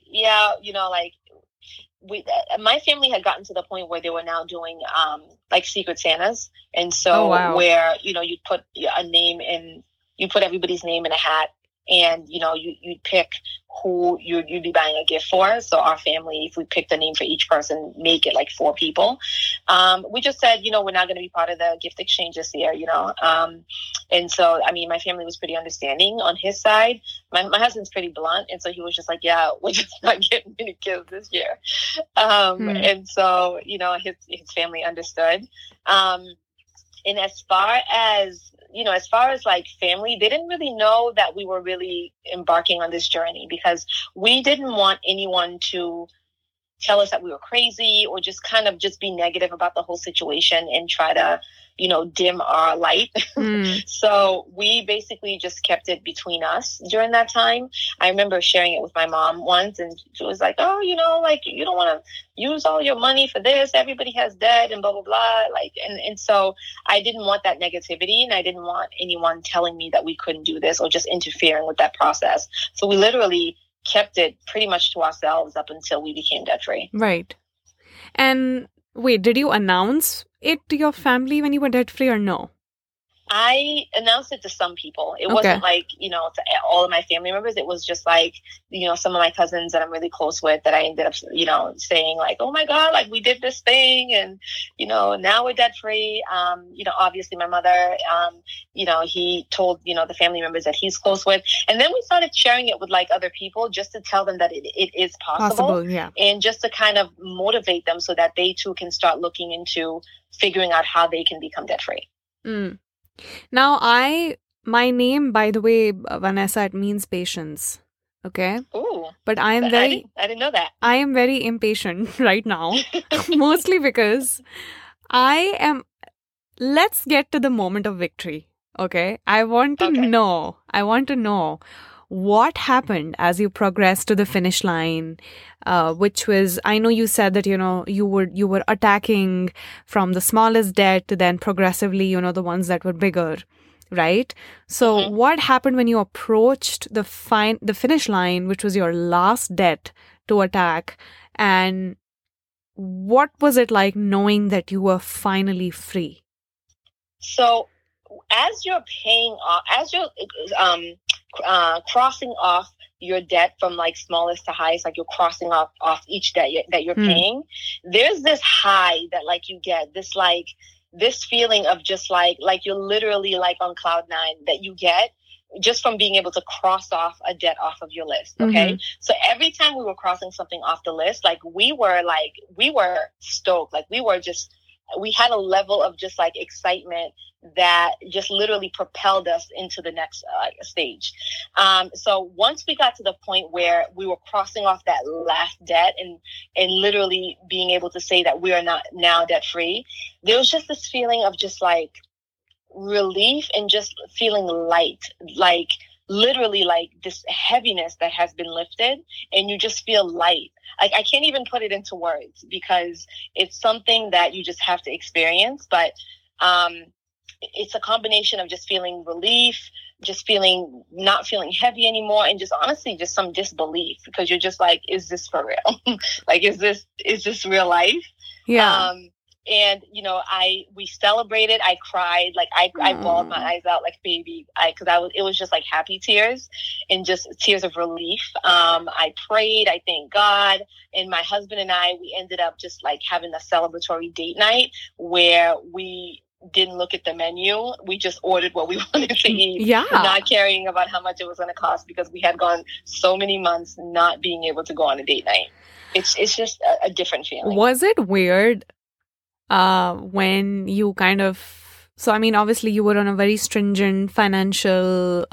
my family had gotten to the point where they were now doing like Secret Santas. And so where, you'd put a name in, you put everybody's name in a hat, and you'd pick who you'd be buying a gift for. So our family, if we picked a name for each person, make it like 4 people. We just said, we're not going to be part of the gift exchange this year, and so I mean, my family was pretty understanding on his side. My husband's pretty blunt, and so he was just like, yeah, we're just not getting any gifts this year. And so his family understood. And as far as like family, they didn't really know that we were really embarking on this journey, because we didn't want anyone to tell us that we were crazy or just kind of just be negative about the whole situation and try to, dim our light. So we basically just kept it between us during that time. I remember sharing it with my mom once, and she was like, oh, like you don't want to use all your money for this. Everybody has debt and blah, blah, blah. Like, and so I didn't want that negativity, and I didn't want anyone telling me that we couldn't do this or just interfering with that process. So we literally kept it pretty much to ourselves up until we became debt free. Right. And wait, did you announce it to your family when you were debt free or no? I announced it to some people. It wasn't like, to all of my family members. It was just like, some of my cousins that I'm really close with that I ended up, saying like, oh my God, like we did this thing and, now we're debt free. Obviously my mother, he told, the family members that he's close with. And then we started sharing it with like other people just to tell them that it is possible. And just to kind of motivate them so that they too can start looking into figuring out how they can become debt free. Now, my name, by the way, Vanessa, it means patience. Okay. Ooh. But I didn't know that. I am very impatient right now, mostly because let's get to the moment of victory. Okay. I want to know what happened as you progressed to the finish line, which was, I know you said that, you were attacking from the smallest debt to then progressively, the ones that were bigger, right? So what happened when you approached the finish line, which was your last debt to attack? And what was it like knowing that you were finally free? So as you're paying off, as you're crossing off your debt from like smallest to highest, like you're crossing off each debt that you're paying, there's this high that like you get, this feeling of just like you're literally like on cloud 9 that you get just from being able to cross off a debt off of your list. Okay. So every time we were crossing something off the list, like we were stoked. Like we had a level of just like excitement that just literally propelled us into the next stage. So once we got to the point where we were crossing off that last debt and literally being able to say that we are not now debt free, there was just this feeling of just like relief and just feeling light, like literally like this heaviness that has been lifted, and you just feel light. Like I can't even put it into words because it's something that you just have to experience. But it's a combination of just feeling relief, just not feeling heavy anymore, and just honestly just some disbelief, because you're just like, is this for real? Like, is this real life? Yeah. And we celebrated. I cried, like I bawled my eyes out like baby. It was just like happy tears and just tears of relief. I prayed. I thanked God, and my husband and we ended up just like having a celebratory date night where we didn't look at the menu. We just ordered what we wanted to eat, not caring about how much it was going to cost, because we had gone so many months not being able to go on a date night. It's just a different feeling. Was it weird when you kind of, so I mean, obviously you were on a very stringent financial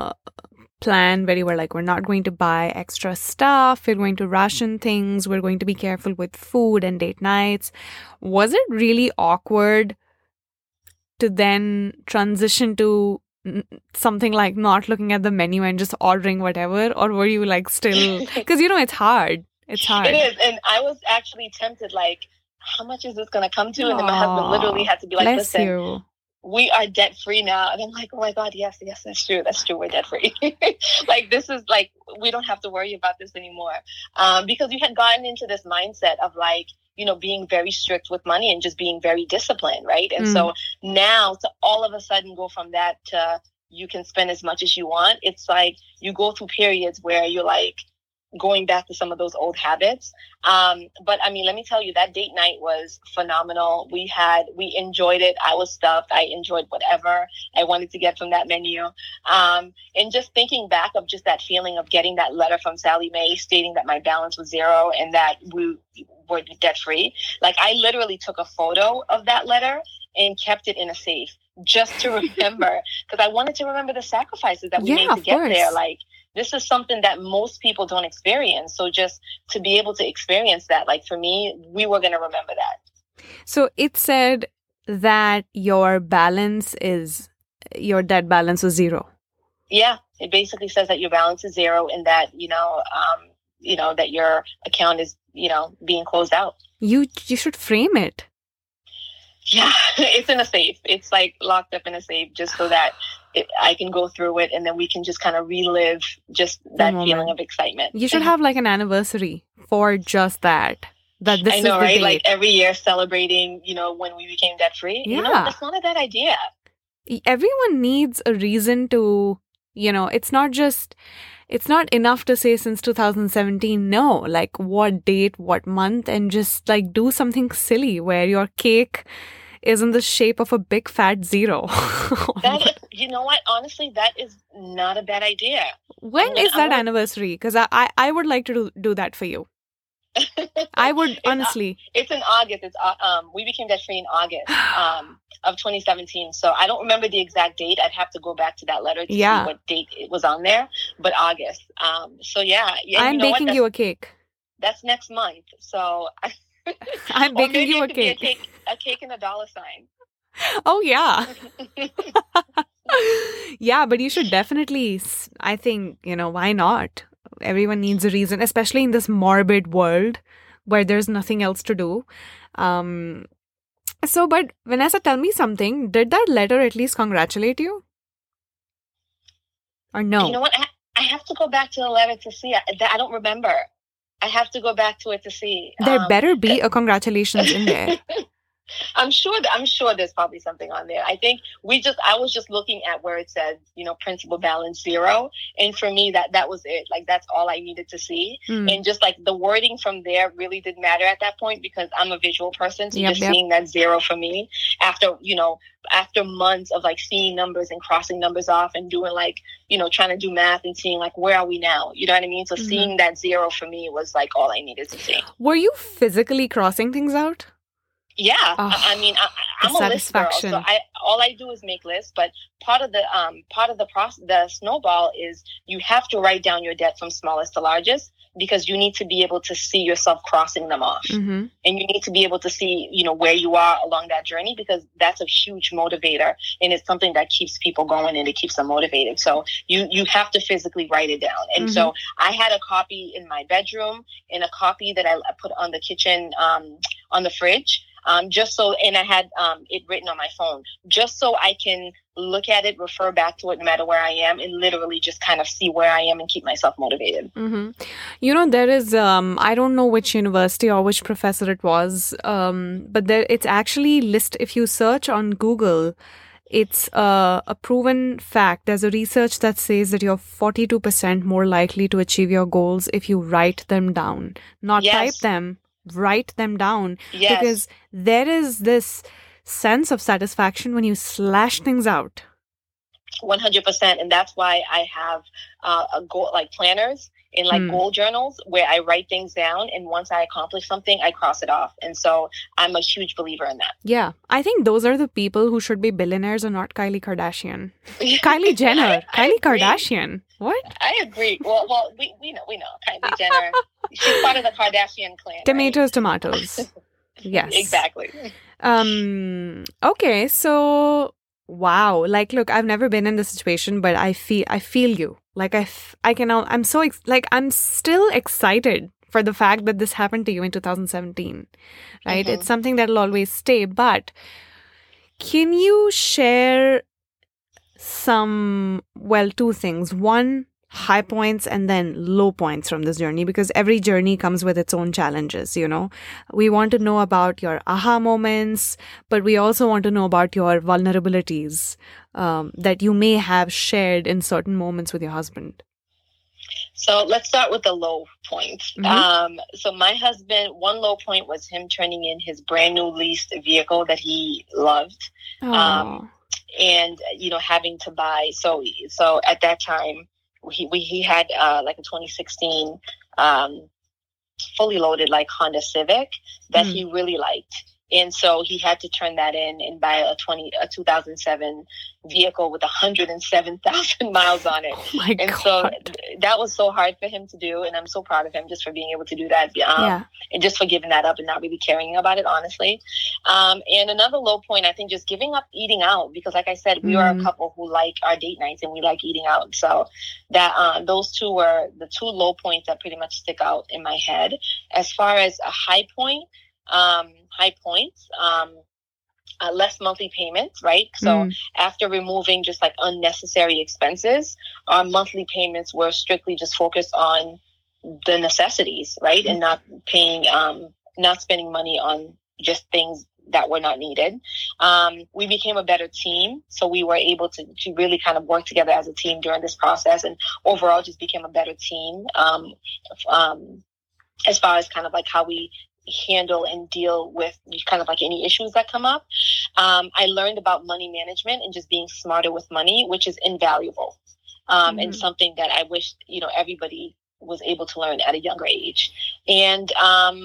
plan where you were like, we're not going to buy extra stuff, we're going to ration things, we're going to be careful with food and date nights. Was it really awkward to then transition to something like not looking at the menu and just ordering whatever? Or were you like still, because it's hard. It's hard. It is. And I was actually tempted, like, how much is this going to come to? And then my husband literally had to be like, listen, we are debt free now. And I'm like, oh my God, yes, that's true. That's true. We're debt free. Like, this is like, we don't have to worry about this anymore. Because we had gotten into this mindset of like, being very strict with money and just being very disciplined, right? And so now to all of a sudden go from that to you can spend as much as you want, it's like you go through periods where you're like going back to some of those old habits. But I mean, let me tell you, that date night was phenomenal. We enjoyed it. I was stuffed. I enjoyed whatever I wanted to get from that menu. And just thinking back of just that feeling of getting that letter from Sallie Mae stating that my balance was zero and that we were debt free. Like, I literally took a photo of that letter and kept it in a safe just to remember, because I wanted to remember the sacrifices that we made to get there. Like, this is something that most people don't experience. So just to be able to experience that, like, for me, we were going to remember that. So it said that your debt balance was zero. Yeah. It basically says that your balance is zero and that, that your account is, being closed out. You should frame it. Yeah, it's in a safe. It's like locked up in a safe just so that I can go through it and then we can just kind of relive just that feeling of excitement. You should have like an anniversary for just that. That this I know, is the right? date. Like every year celebrating, when we became debt free. Yeah. That's not a bad idea. Everyone needs a reason to, it's not enough to say since 2017, no, like what date, what month, and just like do something silly where your cake is in the shape of a big fat zero. You know what? Honestly, that is not a bad idea. When is that anniversary? Because I would like to do that for you. I would honestly. It's in August. We became debt free in August of 2017. So I don't remember the exact date. I'd have to go back to that letter to see what date it was on there. But August. So yeah. I'm baking you a cake. That's next month. So I'm baking you a cake. A cake and a dollar sign. Oh yeah. Yeah, but you should definitely. I think why not? Everyone needs a reason, especially in this morbid world where there's nothing else to do. So, but Vanessa, tell me something. Did that letter at least congratulate you? Or no? You know what? I have to go back to the letter to see. I don't remember. I have to go back to it to see. There better be a congratulations in there. I'm sure there's probably something on there. I think I was just looking at where it says, principal balance zero. And for me, that was it. Like, that's all I needed to see. And just like the wording from there really didn't matter at that point because I'm a visual person. So seeing that zero for me after months of like seeing numbers and crossing numbers off and doing like, trying to do math and seeing like, where are we now? You know what I mean? So seeing that zero for me was like all I needed to see. Were you physically crossing things out? Yeah, I mean, I'm a list girl, so all I do is make lists. But part of the process, the snowball is you have to write down your debt from smallest to largest because you need to be able to see yourself crossing them off, and you need to be able to see where you are along that journey because that's a huge motivator and it's something that keeps people going and it keeps them motivated. So you have to physically write it down. And so I had a copy in my bedroom and a copy that I put on the kitchen on the fridge. just so, and I had it written on my phone, just so I can look at it, refer back to it no matter where I am, and literally just kind of see where I am and keep myself motivated. There is, I don't know which university or which professor it was, but it's actually if you search on Google, it's a proven fact. There's a research that says that you're 42% more likely to achieve your goals if you write them down. Not type them, write them down. Yes. Because there is this sense of satisfaction when you slash things out. 100%. And that's why I have a goal, like planners in like goal journals where I write things down. And once I accomplish something, I cross it off. And so I'm a huge believer in that. Yeah. I think those are the people who should be billionaires and not Kylie Kardashian. Kylie Jenner. Kylie Kardashian. What? I agree. Well, we know Kylie Jenner. She's part of the Kardashian clan. Tomatoes. Yes. Exactly. Okay. So, wow. Like, look, I've never been in this situation, but I feel you. Like I'm still excited for the fact that this happened to you in 2017, right? It's something that'll always stay. But can you share two things? One, high points and then low points from this journey, because every journey comes with its own challenges, We want to know about your aha moments, but we also want to know about your vulnerabilities that you may have shared in certain moments with your husband. So let's start with the low point. So my husband, one low point was him turning in his brand new leased vehicle that he loved. And, having to buy. So at that time, he had like a 2016 fully loaded like Honda Civic that he really liked. And so he had to turn that in and buy a 2007 vehicle with 107,000 miles on it. Oh my God. So that was so hard for him to do. And I'm so proud of him just for being able to do that. And just for giving that up and not really caring about it, honestly. And another low point, I think, just giving up eating out, because like I said, we are a couple who like our date nights and we like eating out. So that those two were the two low points that pretty much stick out in my head. As far as a high point, less monthly payments, right? So after removing just like unnecessary expenses, our monthly payments were strictly just focused on the necessities, right? And not spending money on just things that were not needed. We became a better team. So we were able to really kind of work together as a team during this process, and overall just became a better team as far as kind of like how we handle and deal with kind of like any issues that come up. I learned about money management and just being smarter with money, which is invaluable. And something that I wish, everybody was able to learn at a younger age. And,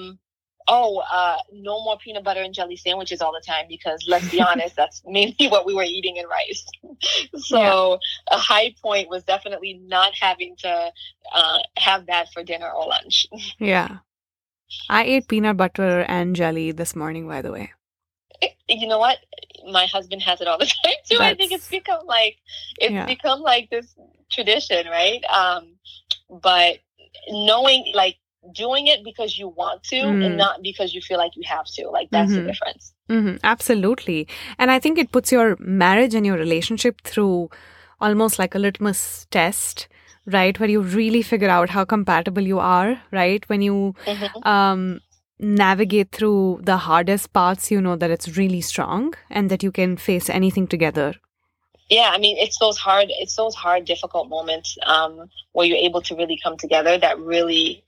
no more peanut butter and jelly sandwiches all the time, because let's be honest, that's mainly what we were eating in Rice. So a high point was definitely not having to have that for dinner or lunch. Yeah. I ate peanut butter and jelly this morning, by the way. You know what? My husband has it all the time too. I think it's become like this tradition, right? But knowing, like, doing it because you want to and not because you feel like you have to, like, that's the difference. Absolutely. And I think it puts your marriage and your relationship through almost like a litmus test, right? Where you really figure out how compatible you are, right? When you navigate through the hardest parts, you know that it's really strong and that you can face anything together. Yeah, I mean, it's those hard, difficult moments where you're able to really come together that really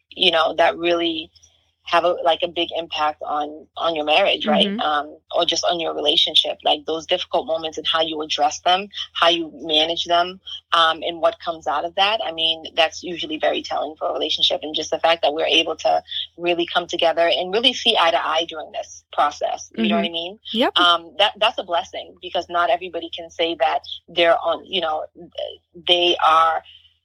have a big impact on your marriage, right? Or just on your relationship, like those difficult moments and how you address them, how you manage them, and what comes out of that. I mean, that's usually very telling for a relationship, and just the fact that we're able to really come together and really see eye to eye during this process. You know what I mean? Yep. That's a blessing, because not everybody can say that they're on, they are,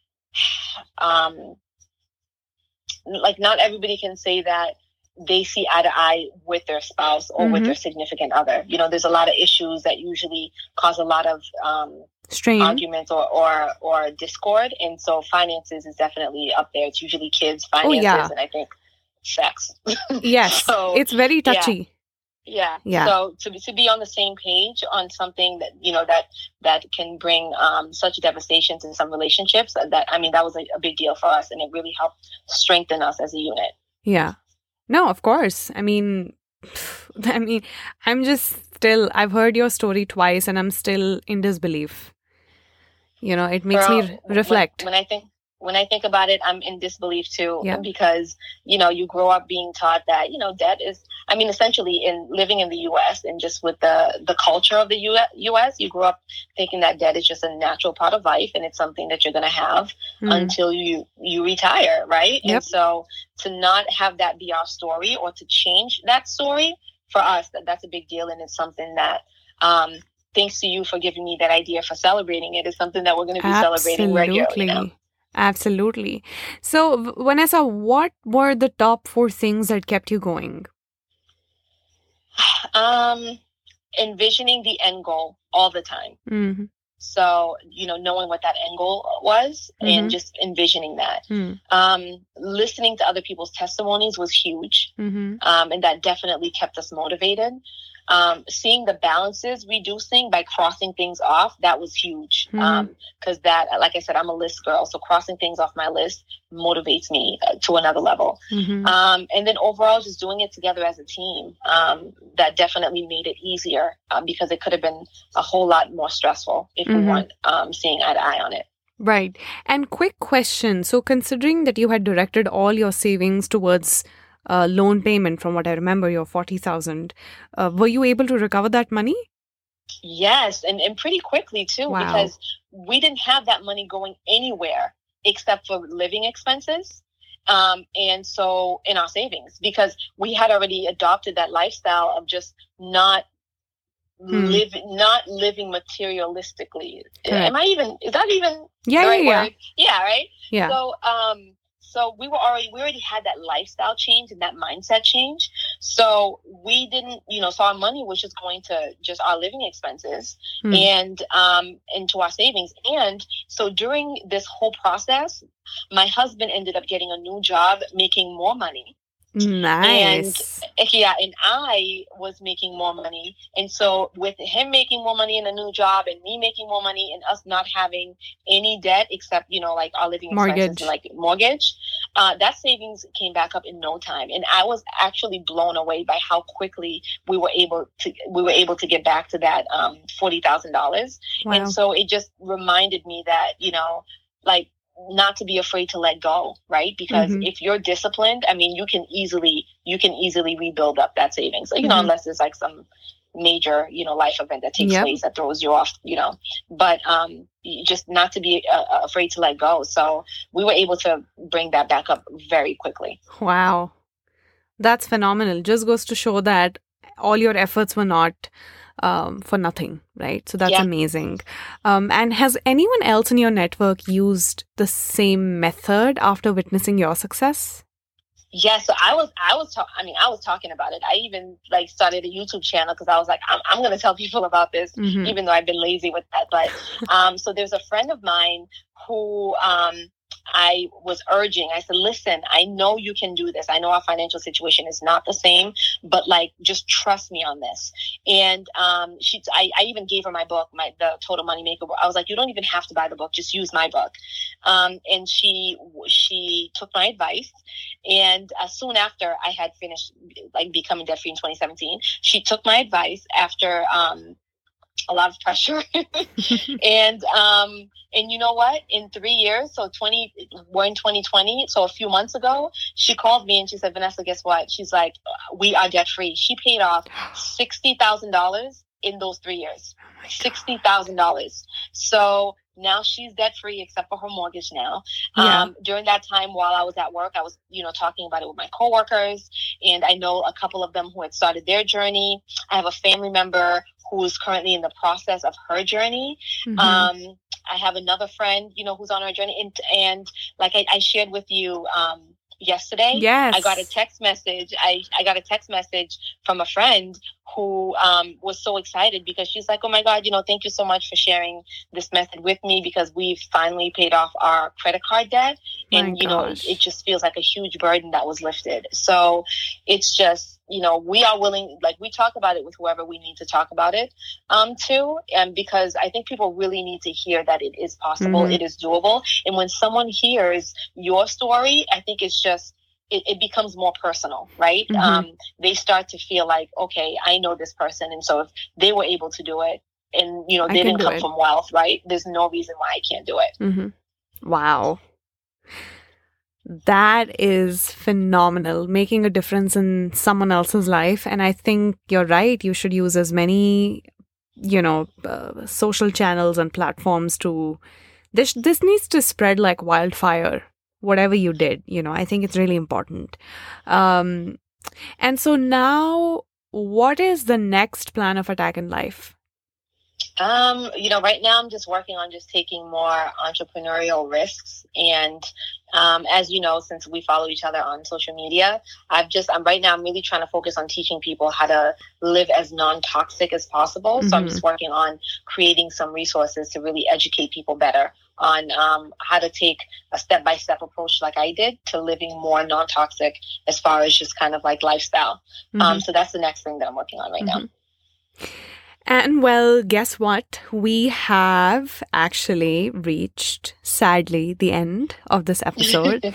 not everybody can say that they see eye to eye with their spouse or with their significant other. There's a lot of issues that usually cause a lot of strain, arguments or discord. And so finances is definitely up there. It's usually kids, finances, and I think sex. Yes. So, it's very touchy. Yeah. Yeah. So to be on the same page on something that, that can bring such devastation to some relationships, that was a big deal for us, and it really helped strengthen us as a unit. Yeah. No, of course. I'm just still, I've heard your story twice and I'm still in disbelief. It makes me reflect. When I think about it, I'm in disbelief too, Yeah. because, you grow up being taught that, debt is, essentially in living in the U.S. and just with the culture of the U.S., you grew up thinking that debt is just a natural part of life and it's something that you're going to have until you retire, right? Yep. And so to not have that be our story or to change that story for us, that's a big deal. And it's something that, thanks to you for giving me that idea for celebrating it, is something that we're going to be celebrating regularly now. Absolutely. So, Vanessa, what were the top 4 things that kept you going? Envisioning the end goal all the time. Mm-hmm. So, knowing what that end goal was and just envisioning that. Listening to other people's testimonies was huge. And that definitely kept us motivated. Seeing the balances reducing by crossing things off, that was huge. Because that, like I said, I'm a list girl. So crossing things off my list motivates me to another level. And then overall, just doing it together as a team, that definitely made it easier because it could have been a whole lot more stressful if we weren't seeing eye to eye on it. Right. And quick question. So considering that you had directed all your savings towards loan payment, from what I remember, your $40,000, were you able to recover that money? Yes, and pretty quickly too, Wow. because we didn't have that money going anywhere except for living expenses. And so in our savings, because we had already adopted that lifestyle of just not living materialistically. Correct. Is that even Yeah, the right yeah. word? Yeah, right? Yeah. So we already had that lifestyle change and that mindset change. So we didn't, so our money was just going to just our living expenses and into our savings. And so during this whole process, my husband ended up getting a new job, making more money. Nice. And I was making more money. And so with him making more money in a new job and me making more money and us not having any debt except, like our living expenses and like mortgage, that savings came back up in no time. And I was actually blown away by how quickly we were able to get back to that $40,000. Wow. And so it just reminded me that, not to be afraid to let go, right? Because if you're disciplined, you can easily rebuild up that savings, unless there's like some major, life event that takes place that throws you off, but just not to be afraid to let go. So we were able to bring that back up very quickly. Wow. That's phenomenal. Just goes to show that all your efforts were not for nothing, right? So that's amazing. And has anyone else in your network used the same method after witnessing your success? Yes, so I was talking about it. I even started a YouTube channel because I was like, I'm going to tell people about this, even though I've been lazy with that. But so there's a friend of mine who I was urging. I said, listen, I know you can do this. I know our financial situation is not the same, but just trust me on this. And I even gave her my book, the Total Money Maker book. I was like, you don't even have to buy the book, just use my book. And she took my advice. And soon after I had finished becoming debt free in 2017, she took my advice after a lot of pressure. And you know what? In 3 years, we're in 2020. So a few months ago, she called me and she said, Vanessa, guess what? She's like, we are debt free. She paid off $60,000 in those 3 years. $60,000. So now she's debt free except for her mortgage now. During that time while I was at work, I was, talking about it with my coworkers, and I know a couple of them who had started their journey. I have a family member who's currently in the process of her journey. I have another friend, who's on her journey. And like I shared with you yesterday, I got a text message. I got a text message from a friend who was so excited because she's like, oh my God, thank you so much for sharing this message with me, because we've finally paid off our credit card debt. And, it just feels like a huge burden that was lifted. So it's just, we are willing, like we talk about it with whoever we need to talk about it to. And because I think people really need to hear that it is possible, it is doable. And when someone hears your story, I think it's just, it becomes more personal, right? They start to feel like, okay, I know this person. And so if they were able to do it and, they didn't come from wealth, right? There's no reason why I can't do it. Wow. That is phenomenal, making a difference in someone else's life. And I think you're right. You should use as many, social channels and platforms to, this needs to spread like wildfire, whatever you did. I think it's really important. And so now, what is the next plan of attack in life? Right now I'm just working on just taking more entrepreneurial risks. And as you know, since we follow each other on social media, I'm right now I'm really trying to focus on teaching people how to live as non-toxic as possible. So I'm just working on creating some resources to really educate people better on how to take a step-by-step approach like I did to living more non-toxic as far as just kind of like lifestyle. So that's the next thing that I'm working on right now. And well, guess what? We have actually reached, sadly, the end of this episode.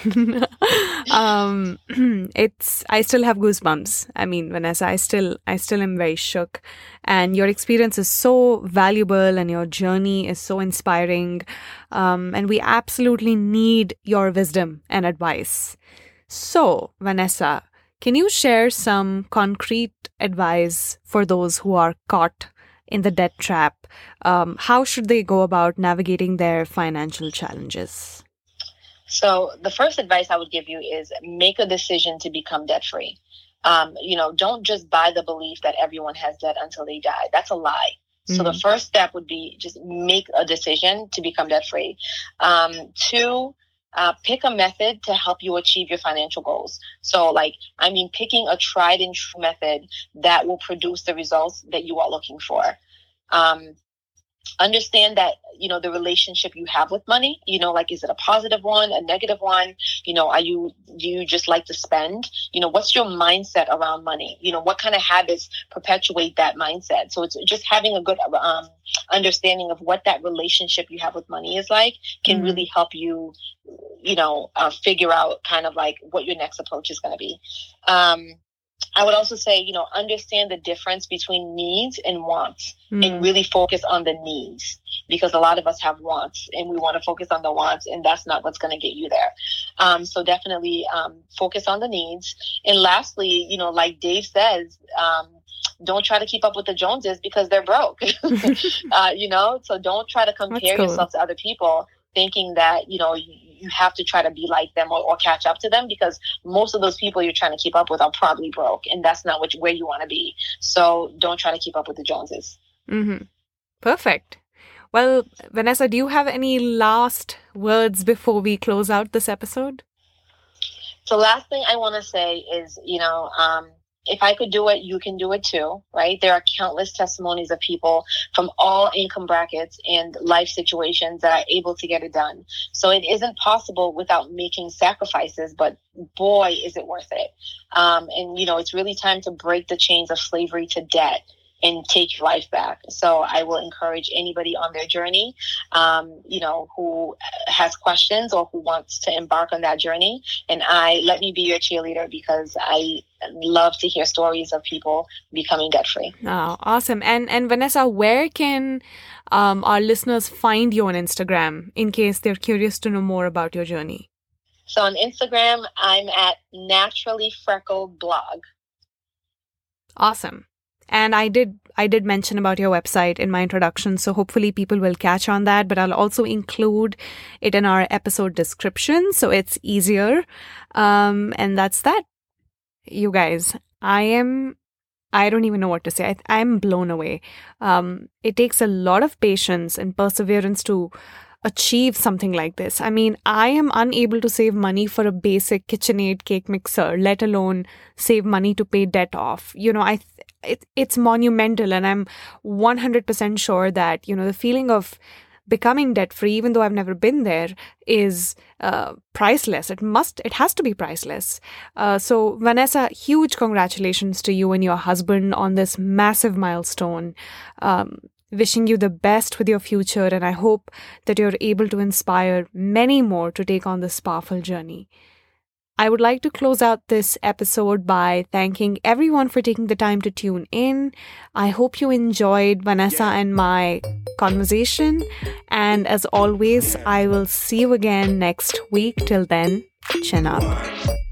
I still have goosebumps. I mean, Vanessa, I still am very shook. And your experience is so valuable and your journey is so inspiring. And we absolutely need your wisdom and advice. So, Vanessa, can you share some concrete advice for those who are caught in the debt trap? How should they go about navigating their financial challenges? So the first advice I would give you is make a decision to become debt-free. Don't just buy the belief that everyone has debt until they die. That's a lie. So the first step would be just make a decision to become debt-free. Two, pick a method to help you achieve your financial goals. So picking a tried and true method that will produce the results that you are looking for. Understand that, the relationship you have with money, is it a positive one, a negative one? Do you just like to spend? What's your mindset around money? What kind of habits perpetuate that mindset? So it's just having a good understanding of what that relationship you have with money is like can really help you, figure out kind of like what your next approach is going to be. I would also say, understand the difference between needs and wants and really focus on the needs, because a lot of us have wants and we want to focus on the wants, and that's not what's going to get you there. So definitely focus on the needs. And lastly, like Dave says, don't try to keep up with the Joneses because they're broke, so don't try to compare yourself to other people thinking that, you have to try to be like them or catch up to them, because most of those people you're trying to keep up with are probably broke, and that's not where you want to be. So don't try to keep up with the Joneses. Perfect. Well, Vanessa, do you have any last words before we close out this episode? So last thing I want to say is, if I could do it, you can do it too, right? There are countless testimonies of people from all income brackets and life situations that are able to get it done. So it isn't possible without making sacrifices, but boy, is it worth it. And, it's really time to break the chains of slavery to debt and take your life back. So I will encourage anybody on their journey, who has questions or who wants to embark on that journey. And let me be your cheerleader, because I love to hear stories of people becoming debt-free. Oh, awesome. And Vanessa, where can our listeners find you on Instagram in case they're curious to know more about your journey? So on Instagram, I'm at Naturally Freckled Blog. Awesome. And I did mention about your website in my introduction, so hopefully people will catch on that, but I'll also include it in our episode description so it's easier. And that's that. You guys, I don't even know what to say. I'm blown away. It takes a lot of patience and perseverance to achieve something like this. I mean, I am unable to save money for a basic KitchenAid cake mixer, let alone save money to pay debt off. It's monumental, and I'm 100% sure that, the feeling of becoming debt-free, even though I've never been there, is priceless. It has to be priceless. So Vanessa, huge congratulations to you and your husband on this massive milestone. Wishing you the best with your future, and I hope that you're able to inspire many more to take on this powerful journey. I would like to close out this episode by thanking everyone for taking the time to tune in. I hope you enjoyed Vanessa and my conversation. And as always, I will see you again next week. Till then, chin up.